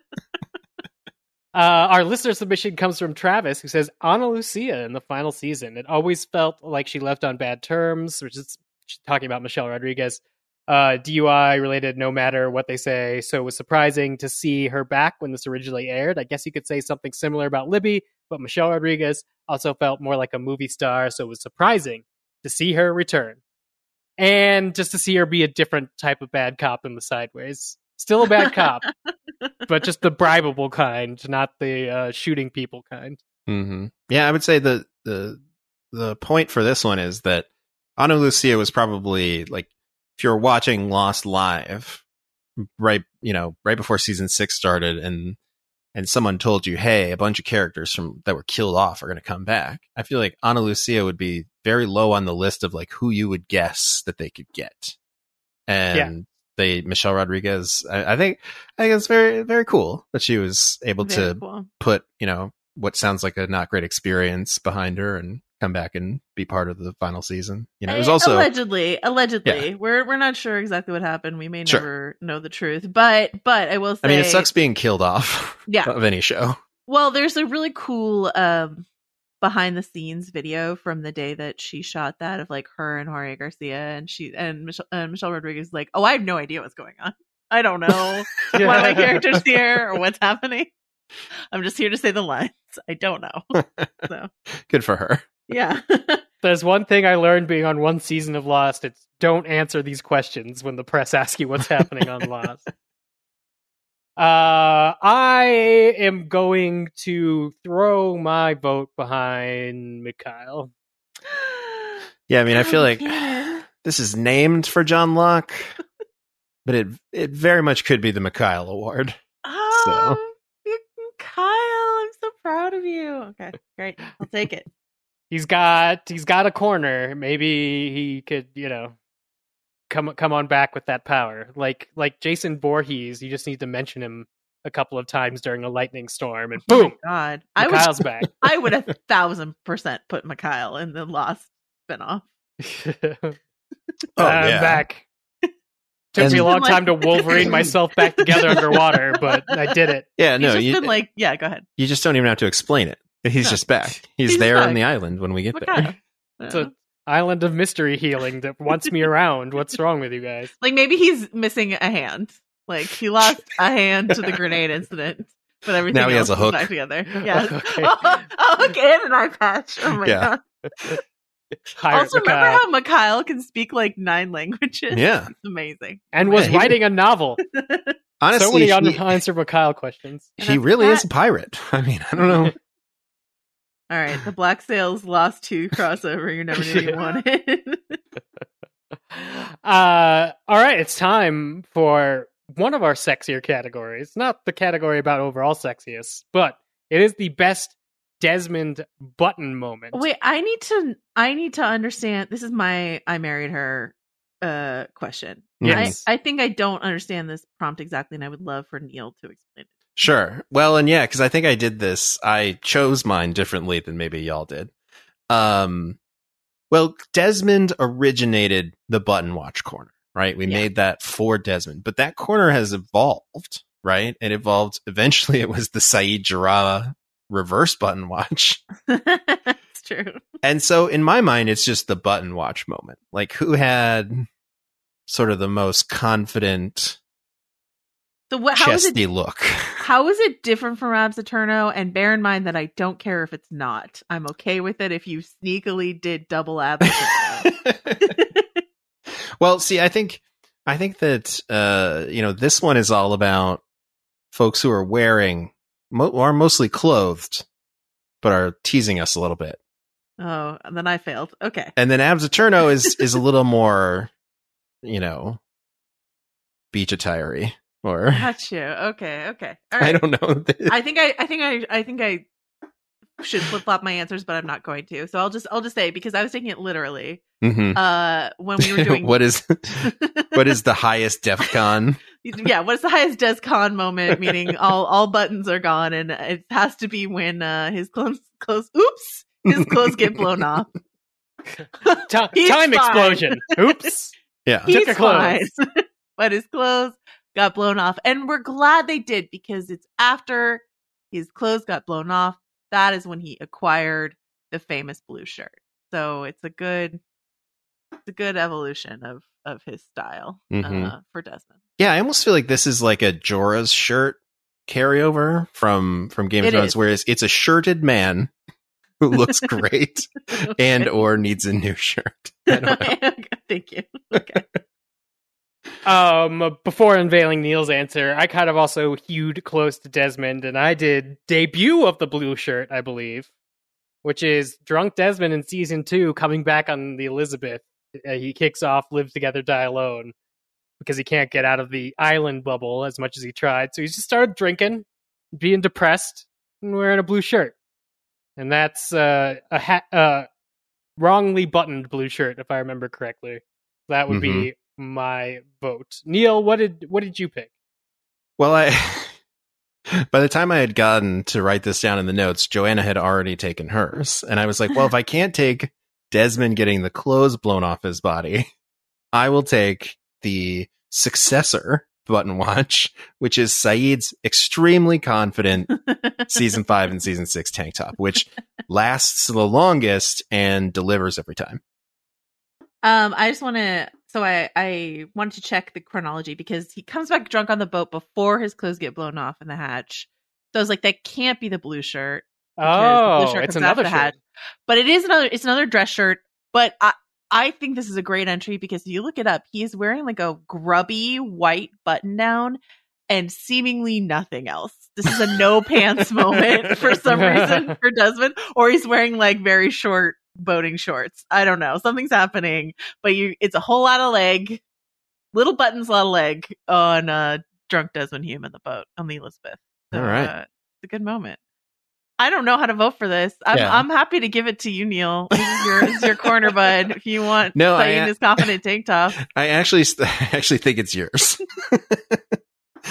Our listener submission comes from Travis, who says, Ana Lucia in the final season. It always felt like she left on bad terms, which is talking about Michelle Rodriguez. DUI related no matter what they say, so it was surprising to see her back when this originally aired. I guess you could say something similar about Libby, but Michelle Rodriguez also felt more like a movie star, so it was surprising to see her return. And just to see her be a different type of bad cop in the Sideways. Still a bad cop, but just the bribable kind, not the shooting people kind. Mm-hmm. Yeah, I would say the point for this one is that Ana Lucia was probably, like, if you're watching Lost live, right before season 6 started, and someone told you, hey, a bunch of characters that were killed off are going to come back, I feel like Ana Lucia would be very low on the list of, like, who you would guess that they could get. And Michelle Rodriguez, I think it's very, very cool that she was able to put, what sounds like a not great experience behind her and come back and be part of the final season. It was also allegedly. Yeah. We're not sure exactly what happened. We may never know the truth, but I will say, I mean, it sucks being killed off of any show. Well, there's a really cool behind the scenes video from the day that she shot that of, like, her and Jorge Garcia, and Michelle Rodriguez is like, I have no idea what's going on. I don't know why my character's here or what's happening. I'm just here to say the lines. I don't know. So good for her. Yeah. There's one thing I learned being on one season of Lost. It's don't answer these questions when the press ask you what's happening on Lost. I am going to throw my vote behind Mikhail. Yeah, I mean, I feel like this is named for John Locke, but it very much could be the Mikhail Award. Oh, Kyle, I'm so proud of you. Okay, great. I'll take it. He's got a corner. Maybe he could, come on back with that power. Like Jason Voorhees, you just need to mention him a couple of times during a lightning storm, and Oh boom, my God, Mikhail's back. I would 1,000% put Mikhail in the Lost spinoff. I'm back. Took me a long time to Wolverine myself back together underwater, but I did it. Yeah, no, He's just been like, yeah, go ahead. you just don't even have to explain it. He's just back. He's there on the island when we get there. Mikhail. It's an island of mystery healing that wants me around. What's wrong with you guys? Like maybe he's missing a hand. Like he lost a hand to the grenade incident, but everything Now he else has a is hook. back together. Yes. Okay. A hook and an eye patch. Oh my Yeah. God. Pirate Also, remember Mikhail. how Mikhail can speak like 9 languages? Yeah. It's amazing. And was Yeah, writing a novel. Honestly, So many he, unanswered Mikhail questions. he really is a pirate. I mean, I don't know. All right, the Black Sails Lost 2 crossover you never knew you wanted. All right, it's time for one of our sexier categories. Not the category about overall sexiest, but it is the best Desmond Button moment. Wait, I need to understand. This is my I married her question. Yes. I think I don't understand this prompt exactly, and I would love for Neil to explain it. Sure. Well, and yeah, because I think I did this. I chose mine differently than maybe y'all did. Well, Desmond originated the Button Watch corner, right? We made that for Desmond, but that corner has evolved, right? It evolved. Eventually, it was the Saeed Jarrah reverse Button Watch. It's true. And so in my mind, it's just the Button Watch moment. Like, who had sort of the most confident, So how is chesty it? look? How is it different from Abs Eterno? And bear in mind that I don't care if it's not. I'm okay with it if you sneakily did double Abs Eterno. Well, see, I think that this one is all about folks who are wearing are mostly clothed, but are teasing us a little bit. Oh, and then I failed. Okay. And then Abs Eterno is a little more, beach attire-y, or Got you. Okay. All right. I don't know. I think I should flip flop my answers, but I'm not going to. So I'll just say, because I was taking it literally. Mm-hmm. When we were doing what is the highest DEFCON? Yeah, what's the highest DESCON moment? Meaning all buttons are gone, and it has to be when his clothes get blown off. Time fine. explosion. Oops. Yeah. He's a clothes. fine, but his clothes got blown off, and we're glad they did, because it's after his clothes got blown off that is when he acquired the famous blue shirt. So it's a good evolution of his style for Desmond. Yeah, I almost feel like this is like a Jorah's shirt carryover from Game of Thrones, whereas it's a shirted man who looks great and or needs a new shirt. I don't know. Thank you. Okay. Before unveiling Neil's answer, I kind of also hewed close to Desmond, and I did debut of the blue shirt, I believe, which is drunk Desmond in season 2 coming back on the Elizabeth. He kicks off Live Together, Die Alone because he can't get out of the island bubble as much as he tried. So he's just started drinking, being depressed, and wearing a blue shirt. And that's a wrongly buttoned blue shirt, if I remember correctly. That would be my vote. Neil, what did you pick? Well, by the time I had gotten to write this down in the notes, Joanna had already taken hers. And I was like, well, if I can't take Desmond getting the clothes blown off his body, I will take the successor Button Watch, which is Saeed's extremely confident season 5 and season 6 tank top, which lasts the longest and delivers every time. I just want to, so I wanted to check the chronology, because he comes back drunk on the boat before his clothes get blown off in the hatch. So I was like, that can't be the blue shirt. Oh, the blue shirt it's comes after another the shirt. hatch. But it's another dress shirt. But I think this is a great entry, because if you look it up, he is wearing like a grubby white button down and seemingly nothing else. This is a no pants moment for some reason for Desmond, or he's wearing like very short boating shorts. I don't know. Something's happening, but it's a whole lot of leg, little buttons, a lot of leg on drunk Desmond Hume in the boat on the Elizabeth. So, all right. It's a good moment. I don't know how to vote for this. I'm happy to give it to you, Neil. This is your corner, bud. If you want Saeed in his confident tank top. I actually think it's yours.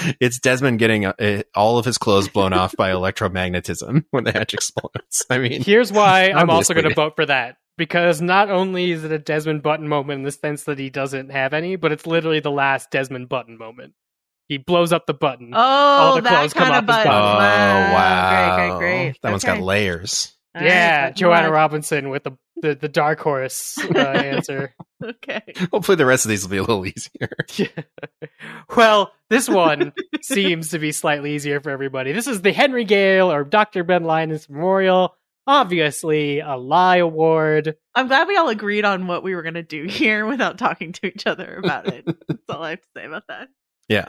It's Desmond getting all of his clothes blown off by electromagnetism when the hatch explodes. I mean, here's why I'm also obviously. going to vote for that. Because not only is it a Desmond Button moment in the sense that he doesn't have any, but it's literally the last Desmond Button moment. He blows up the button. Oh, the that clothes come kind of off his button. Oh, wow. Great. That one's got layers. All Yeah, right, Joanna well, Robinson with the dark horse answer. Okay. Hopefully the rest of these will be a little easier. Well, this one seems to be slightly easier for everybody. This is the Henry Gale or Dr. Ben Linus Memorial. Obviously, a lie award. I'm glad we all agreed on what we were going to do here without talking to each other about it. That's all I have to say about that. Yeah.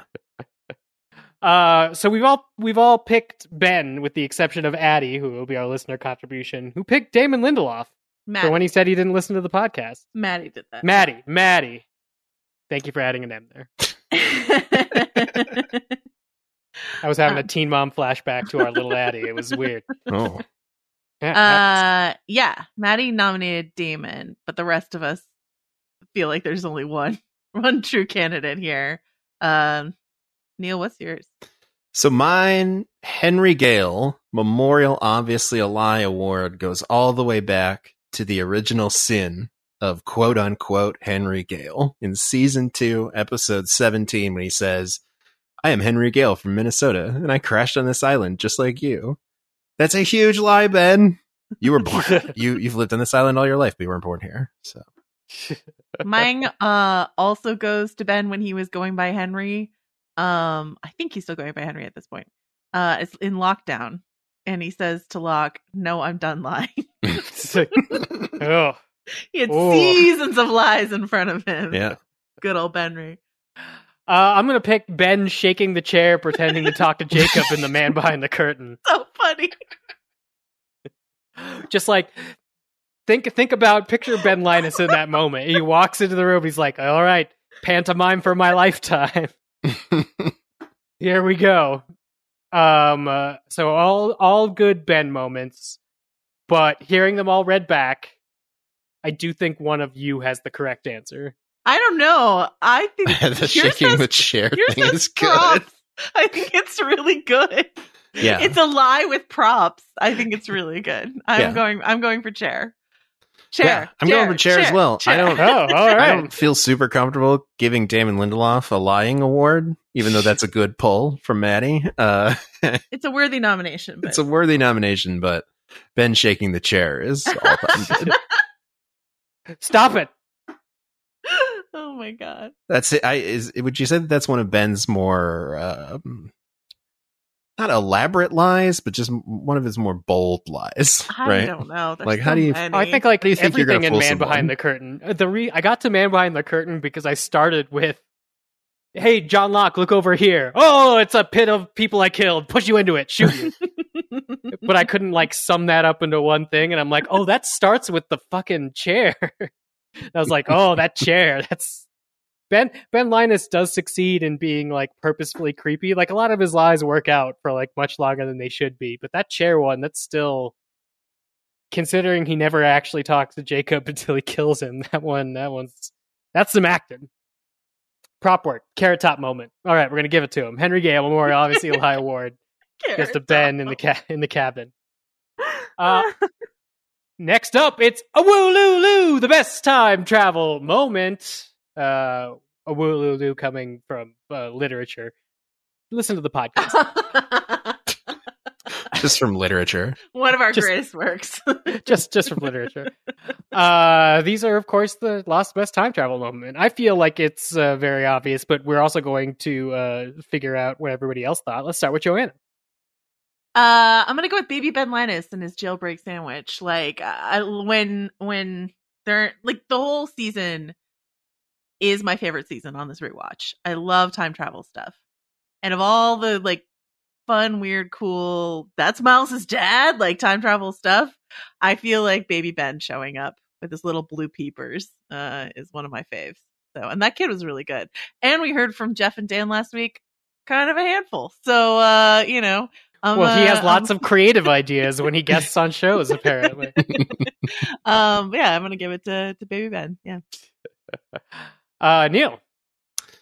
So we've all picked Ben, with the exception of Addie, who will be our listener contribution, who picked Damon Lindelof for when he said he didn't listen to the podcast. Maddie did that. Maddie. Thank you for adding an M there. I was having a teen mom flashback to our little Addie. It was weird. Oh. Yeah, Maddie nominated Damon, but the rest of us feel like there's only one true candidate here. Neil, what's yours? So mine, Henry Gale, Memorial Obviously a Lie Award, goes all the way back to the original sin of quote unquote Henry Gale in season 2, episode 17, when he says, "I am Henry Gale from Minnesota, and I crashed on this island just like you." That's a huge lie, Ben. You were born. You've lived on this island all your life, but you weren't born here. So Mine also goes to Ben when he was going by Henry. I think he's still going by Henry at this point. It's in Lockdown, and he says to Locke, "No, I'm done lying." Oh. He had seasons of lies in front of him. yeah. Good old Henry. I'm going to pick Ben shaking the chair, pretending to talk to Jacob in The Man Behind the Curtain. So funny. Just like, think about, picture Ben Linus in that moment. He walks into the room, he's like, all right, pantomime for my lifetime. Here we go. So all good Ben moments, but hearing them all read back, I do think one of you has the correct answer. I don't know. I think The shaking the chair thing is good. Props. I think it's really good. Yeah. It's a lie with props. I think it's really good. I'm going for chair. Yeah, I'm going for chair as well. Chair. Oh, all right. I don't feel super comfortable giving Damon Lindelof a lying award, even though that's a good pull from Maddie. It's a worthy nomination. But... It's a worthy nomination, but Ben shaking the chair is all time good. Stop it. Oh my god. That's it. Would you say that that's one of Ben's more not elaborate lies, but just one of his more bold lies? I don't know. There's Like, how do you? I think like do you think you're everything gonna in fool Man someone? Behind the Curtain. I got to Man Behind the Curtain because I started with, "Hey, John Locke, look over here. Oh, it's a pit of people I killed. Push you into it. Shoot you." But I couldn't like sum that up into one thing, and I'm like, oh, that starts with the fucking chair. I was like, oh, that chair. That's Ben Linus does succeed in being like purposefully creepy. Like a lot of his lies work out for like much longer than they should be, but that chair one, that's still, considering he never actually talks to Jacob until he kills him. That's some acting. Prop work, Carrot Top moment. All right, we're gonna give it to him. Henry Gale Memorial, obviously a high award. Just a Ben in the cabin. Next up, it's a Wooloo, the best time travel moment. A Wooloo coming from literature. Listen to the podcast. Just from literature. One of our greatest works. just from literature. These are, of course, the Lost Best Time Travel moment. I feel like it's very obvious, but we're also going to figure out what everybody else thought. Let's start with Joanna. I'm gonna go with Baby Ben Linus and his jailbreak sandwich. Like when they're like, the whole season is my favorite season on this rewatch. I love time travel stuff, and of all the like fun, weird, cool, that's Miles's dad, like time travel stuff, I feel like Baby Ben showing up with his little blue peepers is one of my faves. So, and that kid was really good. And we heard from Jeff and Dan last week, kind of a handful. So you know. Well, he has lots of creative ideas when he guests on shows, apparently. Yeah, I'm gonna give it to Baby Ben. Yeah. Neil.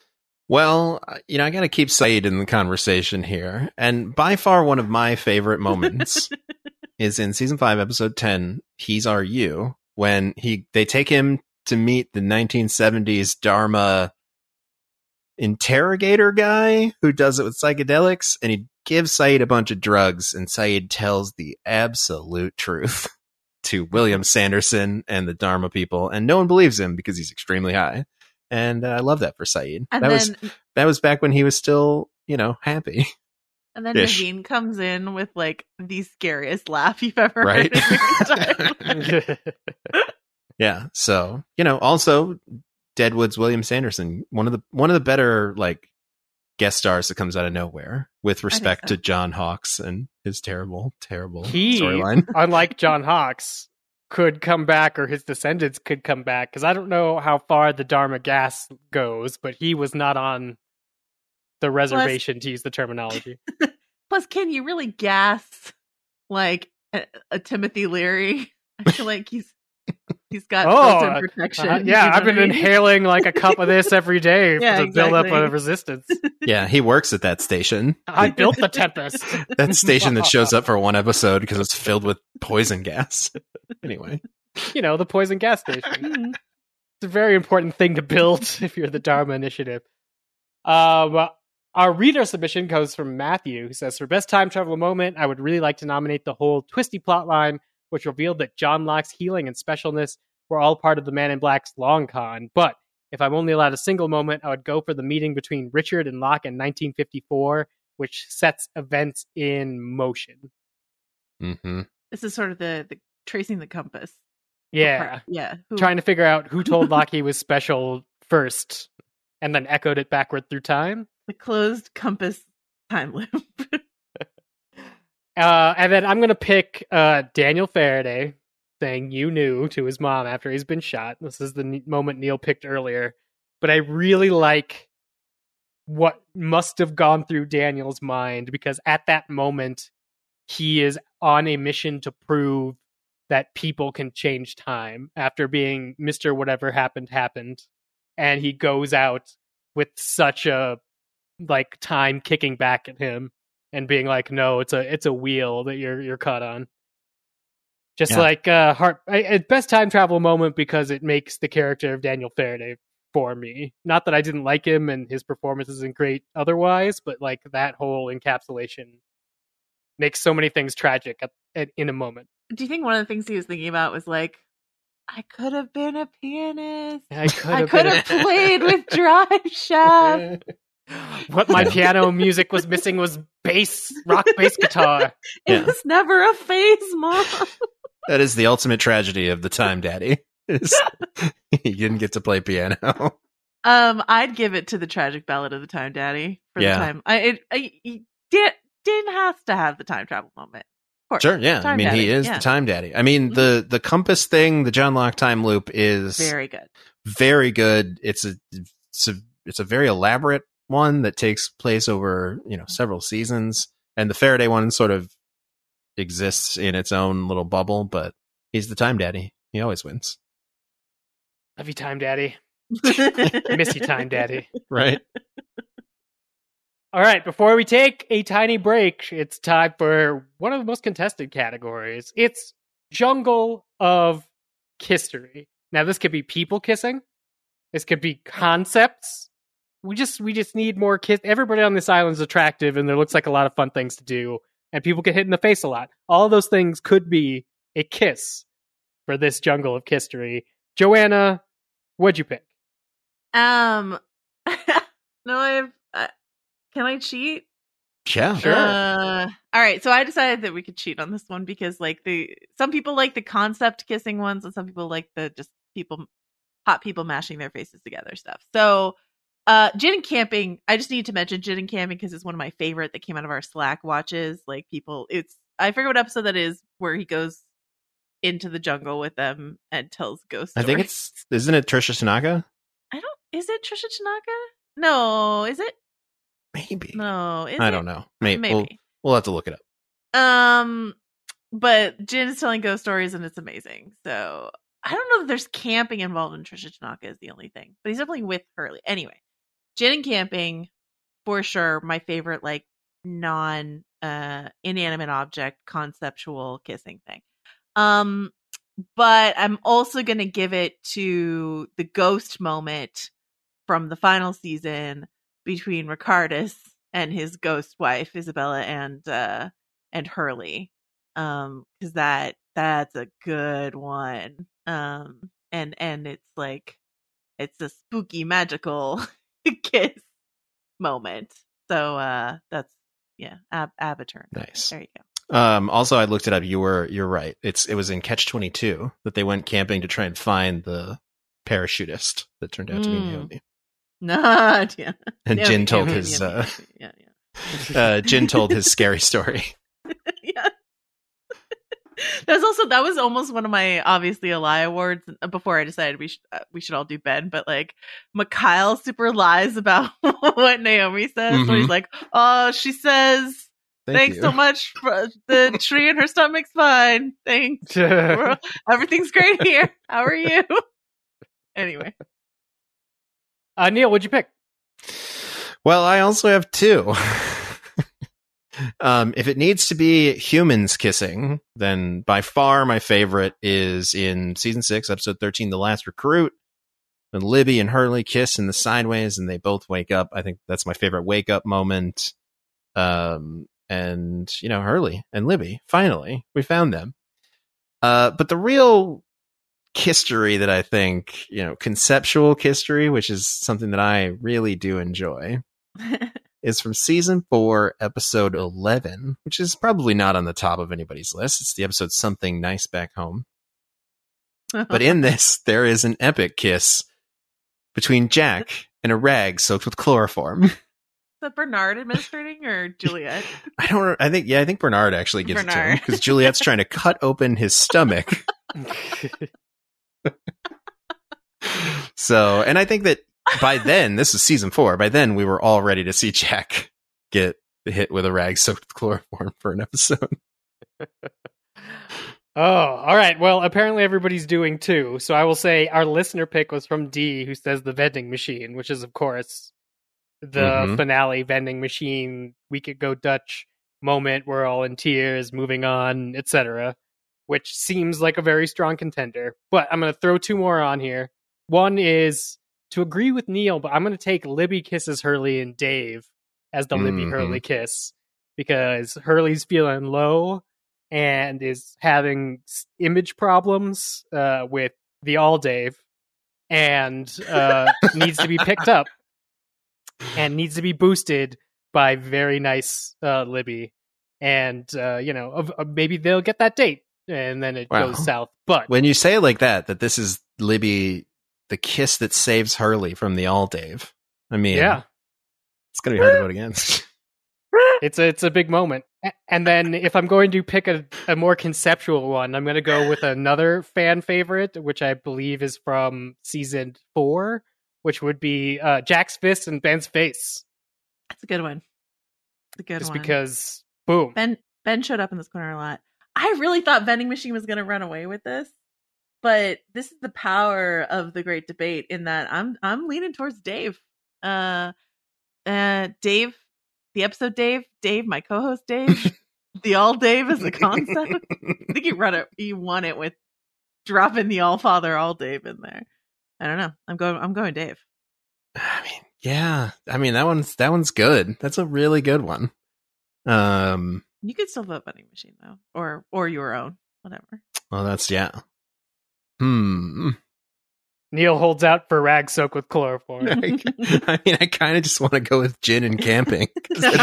Well, I got to keep Saeed in the conversation here. And by far one of my favorite moments is in season 5, episode 10, He's Our You, when they take him to meet the 1970s Dharma interrogator guy who does it with psychedelics, and he gives Saeed a bunch of drugs, and Saeed tells the absolute truth to William Sanderson and the Dharma people, and no one believes him because he's extremely high. And I love that for Saeed. And that was back when he was still, happy. And then Naveen comes in with like the scariest laugh you've ever Right? heard in your entire life. Yeah. So, also Deadwood's William Sanderson, one of the better like guest stars that comes out of nowhere with respect to John Hawkes and his terrible storyline. Unlike John Hawkes, could come back, or his descendants could come back, because I don't know how far the Dharma gas goes, but he was not on the reservation, to use the terminology. Plus, can you really gas like a Timothy Leary? I feel like he's got built-in protection. I've been inhaling like a cup of this every day to build up a resistance. Yeah, he works at that station. I built the Tempest. That station that shows up for one episode because it's filled with poison gas. Anyway. The poison gas station. It's a very important thing to build if you're the Dharma Initiative. Our reader submission comes from Matthew, who says, for best time travel moment, I would really like to nominate the whole twisty plotline, which revealed that John Locke's healing and specialness were all part of the Man in Black's long con. But if I'm only allowed a single moment, I would go for the meeting between Richard and Locke in 1954, which sets events in motion. Mm-hmm. This is sort of the tracing the compass. Yeah. Yeah. Trying to figure out who told Locke he was special first and then echoed it backward through time. The closed compass time loop. And then I'm going to pick Daniel Faraday saying "you knew" to his mom after he's been shot. This is the moment Neil picked earlier. But I really like what must have gone through Daniel's mind, because at that moment, he is on a mission to prove that people can change time after being Mr. Whatever happened. And he goes out with such a like time kicking back at him and being like, no, it's a wheel that you're caught on. Just like best time travel moment, because it makes the character of Daniel Faraday for me. Not that I didn't like him and his performance isn't great otherwise, but like that whole encapsulation makes so many things tragic in a moment. Do you think one of the things he was thinking about was like, I could have been a pianist. I could have played with Drive Shaft. What my piano music was missing was rock bass guitar. It was never a phase, Mom. That is the ultimate tragedy of the Time Daddy. He didn't get to play piano. I'd give it to the Tragic Ballad of the Time Daddy for the time. He didn't have to have the time travel moment. Of course. Sure, yeah. Time Daddy. He is the Time Daddy. I mean, the compass thing, the John Locke time loop is very good. Very good. It's a very elaborate one that takes place over, several seasons. And the Faraday one sort of exists in its own little bubble, but he's the Time Daddy. He always wins. Love you, Time Daddy. Miss you, Time Daddy. Right. All right, before we take a tiny break, it's time for one of the most contested categories. It's Jungle of Kissery. Now, this could be people kissing. This could be concepts. We just need more kiss. Everybody on this island is attractive, and there looks like a lot of fun things to do, and people get hit in the face a lot. All of those things could be a kiss for this Jungle of Kissery. Joanna, what'd you pick? No, can I cheat? Yeah, sure. All right, so I decided that we could cheat on this one because, like, some people like the concept kissing ones, and some people like the just hot people mashing their faces together stuff. So, Gin and Camping. I just need to mention Gin and Camping because it's one of my favorite that came out of our Slack watches. Like, I forget what episode that is where he goes into the jungle with them and tells ghost stories. I think isn't it Trisha Tanaka? Is it Trisha Tanaka? No, is it? Maybe. No, I don't know. Maybe. We'll have to look it up. But Jin is telling ghost stories and it's amazing. So I don't know that there's camping involved in Trisha Tanaka is the only thing, but he's definitely with Hurley. Anyway, Gin and camping, for sure, my favorite, like, non inanimate object conceptual kissing thing. But I'm also going to give it to the ghost moment from the final season between Ricardus and his ghost wife Isabella and Hurley, because that's a good one. And it's like, it's a spooky magical kiss moment. So that's Abaturn. Nice. There you go. Also, I looked it up. You're right. It was in Catch-22 that they went camping to try and find the parachutist that turned out to be Naomi. Not yeah. And Naomi, Jin told Naomi, his yeah. Jin told his scary story. Yeah. That was almost one of my obviously Eli awards before I decided we should all do Ben, but like Mikhail super lies about what Naomi says. So he's like, "Oh, she says thanks so much for the tree in her stomach's fine. Thanks. Everything's great here. How are you?" Anyway. Neil, what'd you pick? Well, I also have two. If it needs to be humans kissing, then by far my favorite is in season 6, episode 13, The Last Recruit. When Libby and Hurley kiss in the sideways and they both wake up. I think that's my favorite wake up moment. And, Hurley and Libby, finally, we found them. But the real kissery that I think, conceptual kissery, which is something that I really do enjoy, is from season 4, episode 11, which is probably not on the top of anybody's list. It's the episode Something Nice Back Home. But in this, there is an epic kiss between Jack and a rag soaked with chloroform. Is that Bernard administrating or Juliet? I think Bernard actually gives it to him because Juliet's trying to cut open his stomach. So, and I think that by then, this is season 4, by then we were all ready to see Jack get hit with a rag soaked with chloroform for an episode. Oh, all right. Well, apparently everybody's doing two. So I will say our listener pick was from D, who says the vending machine, which is, of course, the finale vending machine, we could go Dutch moment. We're all in tears, moving on, etc., which seems like a very strong contender. But I'm going to throw two more on here. One is to agree with Neil, but I'm going to take Libby kisses Hurley and Dave as the Libby Hurley kiss, because Hurley's feeling low and is having image problems with the All Dave and needs to be picked up and needs to be boosted by very nice Libby. And, maybe they'll get that date and then it goes south. But when you say it like that this is Libby, the kiss that saves Hurley from the All Dave. I mean, yeah, it's going to be hard to vote against. It's a big moment. And then if I'm going to pick a more conceptual one, I'm going to go with another fan favorite, which I believe is from season 4, which would be Jack's fist and Ben's face. That's a good one. It's a good Just one. because, boom. Ben showed up in this corner a lot. I really thought Vending Machine was going to run away with this, but this is the power of the great debate in that I'm leaning towards Dave. Dave, the episode Dave, my co-host Dave, the All Dave is a concept. I think you won it with dropping the All Father All Dave in there. I don't know. I'm going Dave. I mean, yeah. I mean, that one's good. That's a really good one. You could still vote Vending Machine though, or your own, whatever. Well, that's yeah. Neil holds out for rag soaked with chloroform. I mean, I kind of just want to go with gin and camping. Here's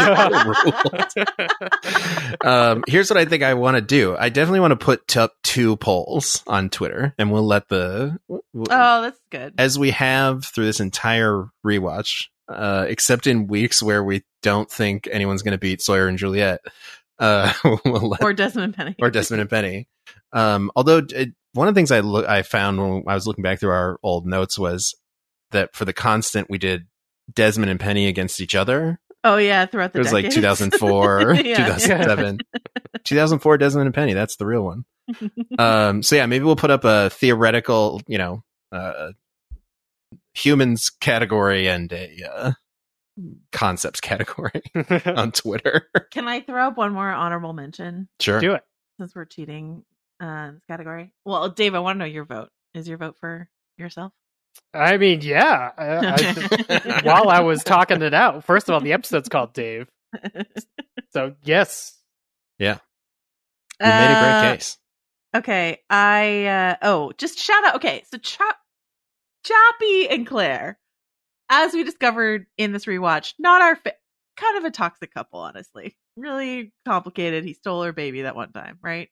what I think I want to do. I definitely want to put up 2 polls on Twitter, and we'll let oh, that's good. As we have through this entire rewatch, except in weeks where we don't think anyone's going to beat Sawyer and Juliet, or Desmond and Penny. Although one of the things I found when I was looking back through our old notes was that for the constant we did Desmond and Penny against each other. Oh yeah, throughout the decades. It was like 2004, 2007. 2004 Desmond and Penny, that's the real one. So yeah, maybe we'll put up a theoretical, humans category and a concepts category on Twitter. Can I throw up one more honorable mention Sure. Do it. since we're cheating in this category? Well, Dave, I want to know your vote. Is your vote for yourself? I mean, yeah. While I was talking it out, first of all, the episode's called Dave. So, yes. Yeah. You made a great case. Okay, just shout out. Okay, so Chappie and Claire, as we discovered in this rewatch, not our kind of a toxic couple, honestly. Really complicated. He stole her baby that one time, right?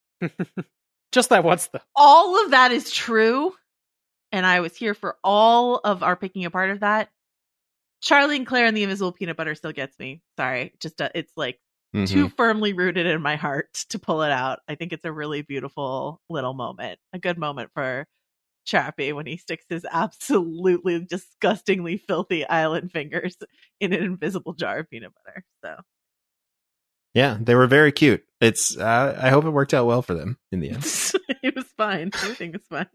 Just that once, though. All of that is true, and I was here for all of our picking apart of that. Charlie and Claire and the Invisible Peanut Butter still gets me. Sorry, just it's like too firmly rooted in my heart to pull it out. I think it's a really beautiful little moment, a good moment for Chappie when he sticks his absolutely disgustingly filthy island fingers in an invisible jar of peanut butter. So yeah, they were very cute. It's I hope it worked out well for them in the end. it was fine. Everything was fine.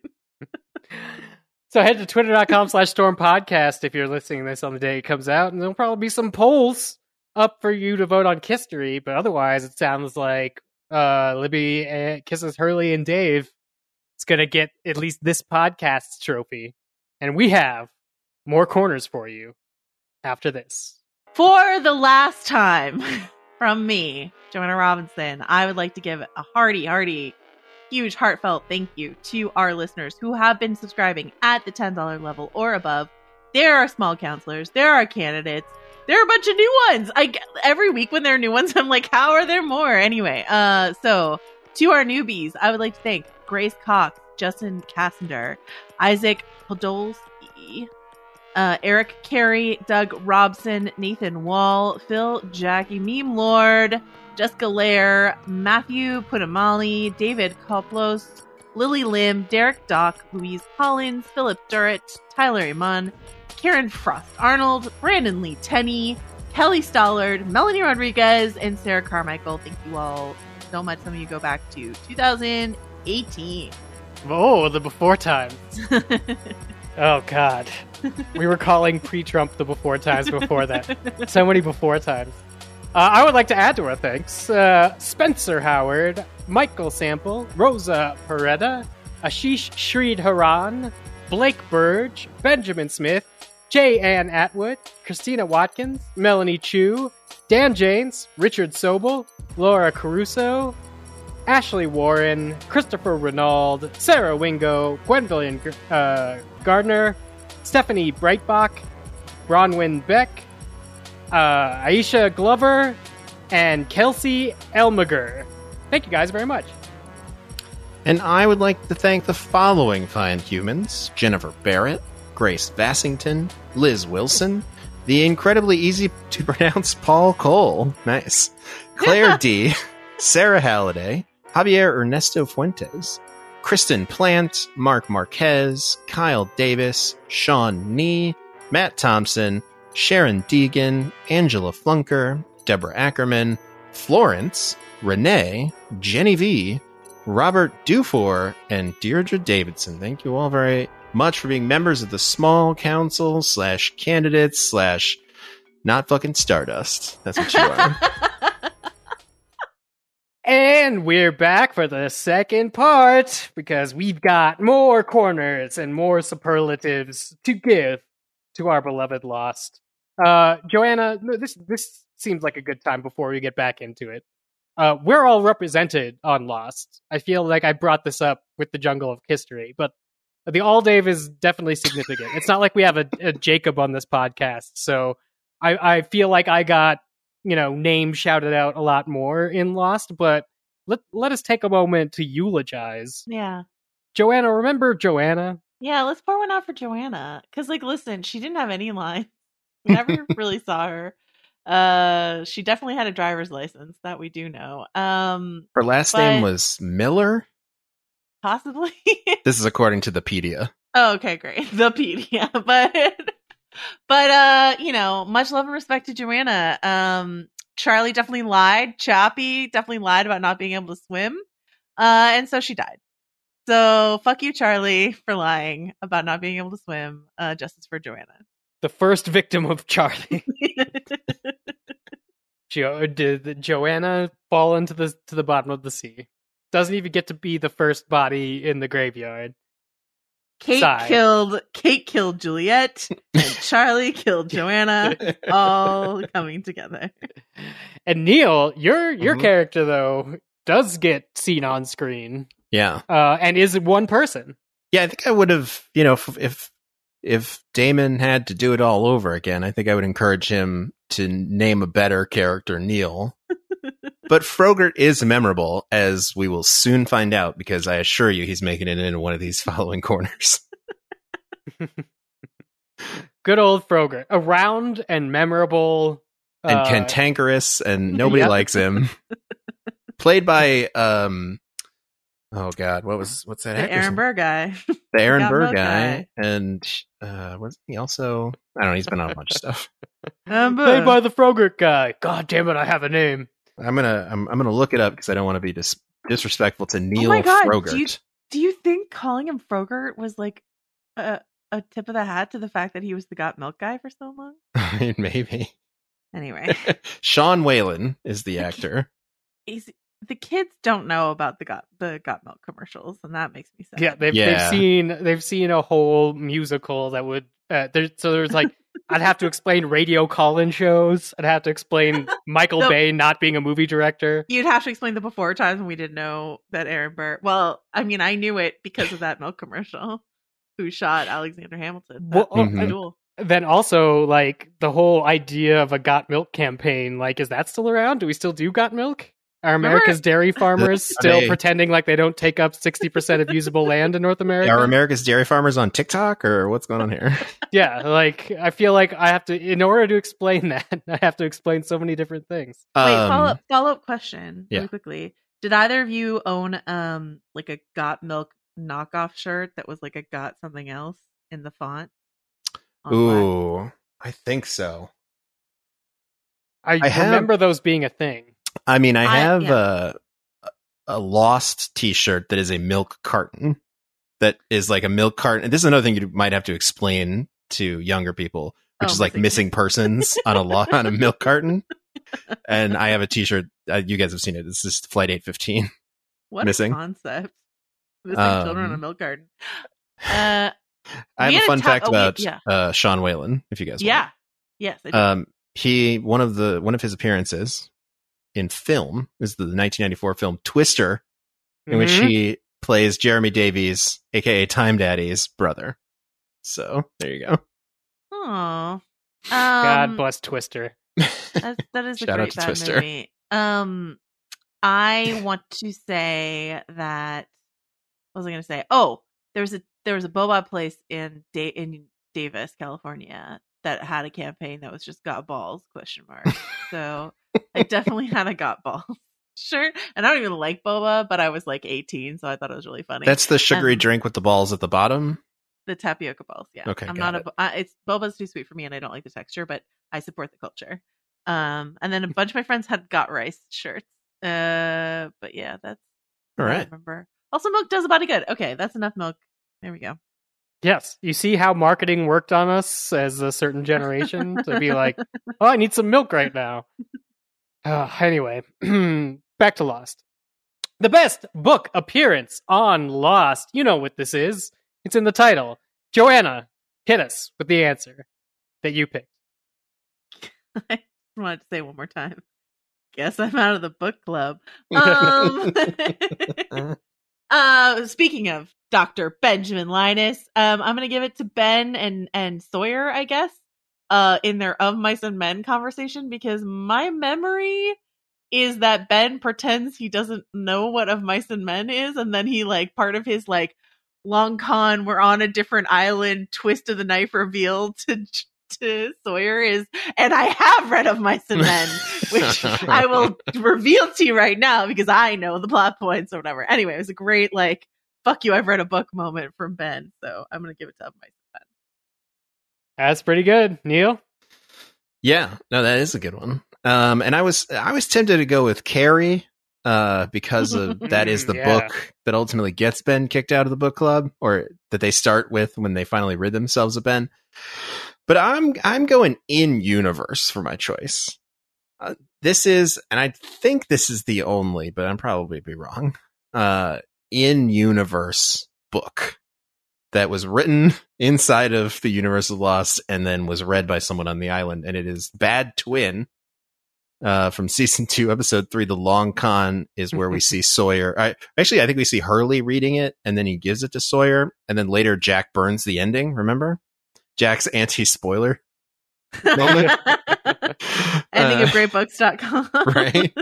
So head to twitter.com/stormpodcast if you're listening to this on the day it comes out, and there'll probably be some polls up for you to vote on Kistery, but otherwise it sounds like Libby kisses Hurley and Dave. It's going to get at least this podcast's trophy. And we have more corners for you after this. For the last time from me, Joanna Robinson, I would like to give a hearty, huge, heartfelt thank you to our listeners who have been subscribing at the $10 level or above. There are small counselors. There are candidates. There are a bunch of new ones. Every week when there are new ones, I'm like, how are there more? Anyway, so to our newbies, I would like to thank Grace Cox, Justin Cassender, Isaac Podolsky, Eric Carey, Doug Robson, Nathan Wall, Phil, Jackie, Meme Lord, Jessica Lair, Matthew Putamali, David Koplos, Lily Lim, Derek Dock, Louise Collins, Philip Durrett, Tyler Iman, Karen Frost Arnold, Brandon Lee Tenney, Kelly Stollard, Melanie Rodriguez, and Sarah Carmichael. Thank you all so much. Some of you go back to 2018. Oh, the before times. Oh, God. We were calling pre-Trump the before times before that. So many before times. I would like to add to our thanks Spencer Howard, Michael Sample, Rosa Peretta, Ashish Sridharan, Blake Burge, Benjamin Smith, J. Ann Atwood, Christina Watkins, Melanie Chu, Dan Janes, Richard Sobel, Laura Caruso, Ashley Warren, Christopher Renauld, Sarah Wingo, Gwendolyn Gardner, Stephanie Breitbach, Bronwyn Beck, Aisha Glover, and Kelsey Elmager. Thank you guys very much. And I would like to thank the following fine humans: Jennifer Barrett, Grace Vassington, Liz Wilson, the incredibly easy to pronounce Paul Cole, nice, Claire D, Sarah Halliday, Javier Ernesto Fuentes, Kristen Plant, Mark Marquez, Kyle Davis, Sean Nee, Matt Thompson, Sharon Deegan, Angela Flunker, Deborah Ackerman, Florence, Renee, Jenny V, Robert Dufour, and Deirdre Davidson. Thank you all very much for being members of the small council / candidates / not fucking Stardust. That's what you are. And we're back for the second part because we've got more corners and more superlatives to give to our beloved Lost. Joanna, this seems like a good time before we get back into it. We're all represented on Lost. I feel like I brought this up with the Jungle of History, but the All Dave is definitely significant. It's not like we have a Jacob on this podcast, so I feel like I got name shouted out a lot more in Lost, but let us take a moment to eulogize. Yeah. Joanna, remember Joanna? Yeah, let's pour one out for Joanna. Because, listen, she didn't have any lines. We never really saw her. She definitely had a driver's license, that we do know. Her last name was Miller? Possibly. This is according to the Pedia. Oh, okay, great. The Pedia. But much love and respect to Joanna. Charlie definitely lied. Chappie definitely lied about not being able to swim. And so she died. So fuck you, Charlie, for lying about not being able to swim. Justice for Joanna. the first victim of Charlie. Did Joanna fall into the bottom of the sea? Doesn't even get to be the first body in the graveyard. Kate killed Juliet, and Charlie killed Joanna, all coming together. And Neil, your character though does get seen on screen. Yeah. And is one person. Yeah, I think I would have, if Damon had to do it all over again, I think I would encourage him to name a better character, Neil. But Frogurt is memorable, as we will soon find out, because I assure you he's making it into one of these following corners. Good old Frogurt. Around and memorable. And cantankerous, and nobody likes him. Played by, oh God, what's that? The Aaron Burr guy. The Aaron Burr guy. And wasn't he also? I don't know, he's been on a bunch of stuff. Played by the Frogurt guy. God damn it, I have a name. I'm gonna look it up because I don't want to be disrespectful to Neil Frogurt. Do you think calling him Frogurt was like a tip of the hat to the fact that he was the Got Milk guy for so long? Maybe. Anyway, Sean Whalen is the actor. The kids don't know about the Got Milk commercials, and that makes me sad. Yeah, they've seen a whole musical that would there's like I'd have to explain radio call-in shows. I'd have to explain Michael Bay not being a movie director. You'd have to explain the before times when we didn't know that Aaron Burr. Well, I mean, I knew it because of that milk commercial. Who shot Alexander Hamilton? Cool. Then also, like, the whole idea of a Got Milk campaign, like, is that still around? Do we still do Got Milk? Are America's dairy farmers still pretending like they don't take up 60% of usable land in North America? Are America's dairy farmers on TikTok, or what's going on here? Yeah, like, I feel like I have to, in order to explain that, I have to explain so many different things. Wait, follow-up question really quickly. Did either of you own, like, a Got Milk knockoff shirt that was, like, a Got something else in the font? Ooh, black? I think so. I remember those being a thing. I mean, I have a Lost t-shirt that is a milk carton. That is like a milk carton. And this is another thing you might have to explain to younger people, which is like missing persons on a milk carton. And I have a t-shirt. You guys have seen it. This is Flight 815. What missing. A concept. Missing children on a milk carton. I have a fun fact about Sean Whalen, if you guys want. Yes, I do. One of his appearances in film is the 1994 film Twister, in which he plays Jeremy Davies, aka Time Daddy's brother. So there you go. Aww. God bless Twister. That is a Shout great out to bad Twister. movie. I want to say that. What was I going to say? Oh, there was a boba place in Davis, California, that had a campaign that was just "Got Balls?" ? So I definitely had a Got Balls shirt, and I don't even like boba, but I was like 18, so I thought it was really funny. That's the sugary drink with the balls at the bottom. The tapioca balls, yeah. Okay, I'm not it's boba's too sweet for me, and I don't like the texture, but I support the culture. And then a bunch of my friends had Got Rice shirts. But yeah, that's all right. I remember. Also, milk does a body good. Okay, that's enough milk. There we go. Yes, you see how marketing worked on us as a certain generation to be like, oh, I need some milk right now. Anyway, back to Lost. The best book appearance on Lost. You know what this is. It's in the title. Joanna, hit us with the answer that you picked. I wanted to say it one more time. Guess I'm out of the book club. Speaking of Dr. Benjamin Linus, I'm going to give it to Ben and Sawyer, I guess, in their Of Mice and Men conversation, because my memory is that Ben pretends he doesn't know what Of Mice and Men is, and then he, like, part of his, like, long con, we're on a different island, twist of the knife reveal to Sawyer is, and I have read Of Mice and Men, which I will reveal to you right now because I know the plot points or whatever. Anyway, it was a great, like, fuck you, I've read a book moment from Ben, so I'm going to give it to Of Mice and Men. That's pretty good. Neil? Yeah, no, that is a good one. And I was tempted to go with Carrie, because of that is the book that ultimately gets Ben kicked out of the book club, or that they start with when they finally rid themselves of Ben. But I'm going in universe for my choice. This is, and I think this is the only, but I'm probably be wrong. In universe book that was written inside of the universe of Lost and then was read by someone on the island, and it is Bad Twin. From season 2, episode 3, The Long Con is where we see Sawyer. I think we see Hurley reading it, and then he gives it to Sawyer, and then later Jack burns the ending. Remember Jack's anti-spoiler moment? Ending of greatbooks.com. Right.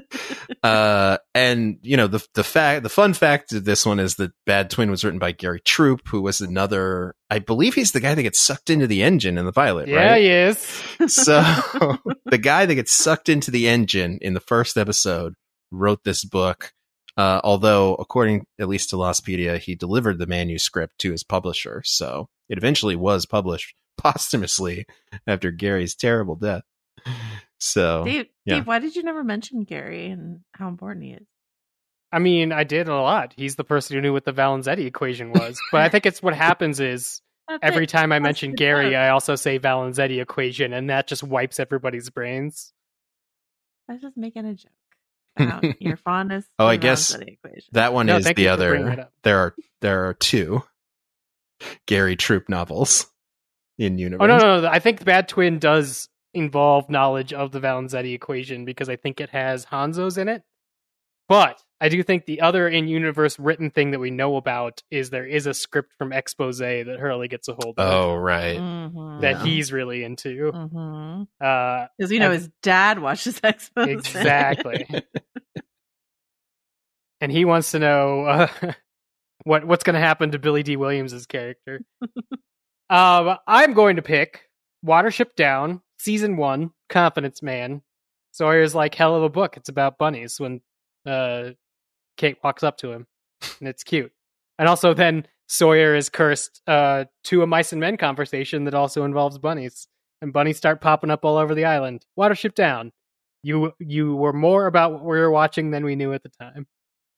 And the fun fact of this one is that Bad Twin was written by Gary Troop, who was another, I believe he's the guy that gets sucked into the engine in the pilot, Yeah, right? he is. So the guy that gets sucked into the engine in the first episode wrote this book. Although, according at least to Lostpedia, he delivered the manuscript to his publisher. So it eventually was published posthumously after Gary's terrible death. So, Dave, yeah. Dave, why did you never mention Gary and how important he is? I mean, I did a lot. He's the person who knew what the Valenzetti equation was. But I think it's what happens is every time I mention Gary, I also say Valenzetti equation, and that just wipes everybody's brains. I was just making a joke about your fondness. Oh, for I the guess Valenzetti equation. that one No, is thank the you for bringing other. it up. There are 2 Gary Troop novels in universe. Oh, no. I think Bad Twin does involve knowledge of the Valenzetti equation because I think it has Hanzo's in it. But I do think the other in-universe written thing that we know about is there is a script from Expose that Hurley gets a hold of. Oh, right. Mhm. That he's really into. Mhm. Uh, Because his dad watches Expose. exactly. And he wants to know what's going to happen to Billy D. Williams' character. I'm going to pick Watership Down, Season 1, Confidence Man. Sawyer's like, hell of a book. It's about bunnies when Kate walks up to him. And it's cute. And also then Sawyer is cursed to a mice and men conversation that also involves bunnies. And bunnies start popping up all over the island. Watership Down. You were more about what we were watching than we knew at the time.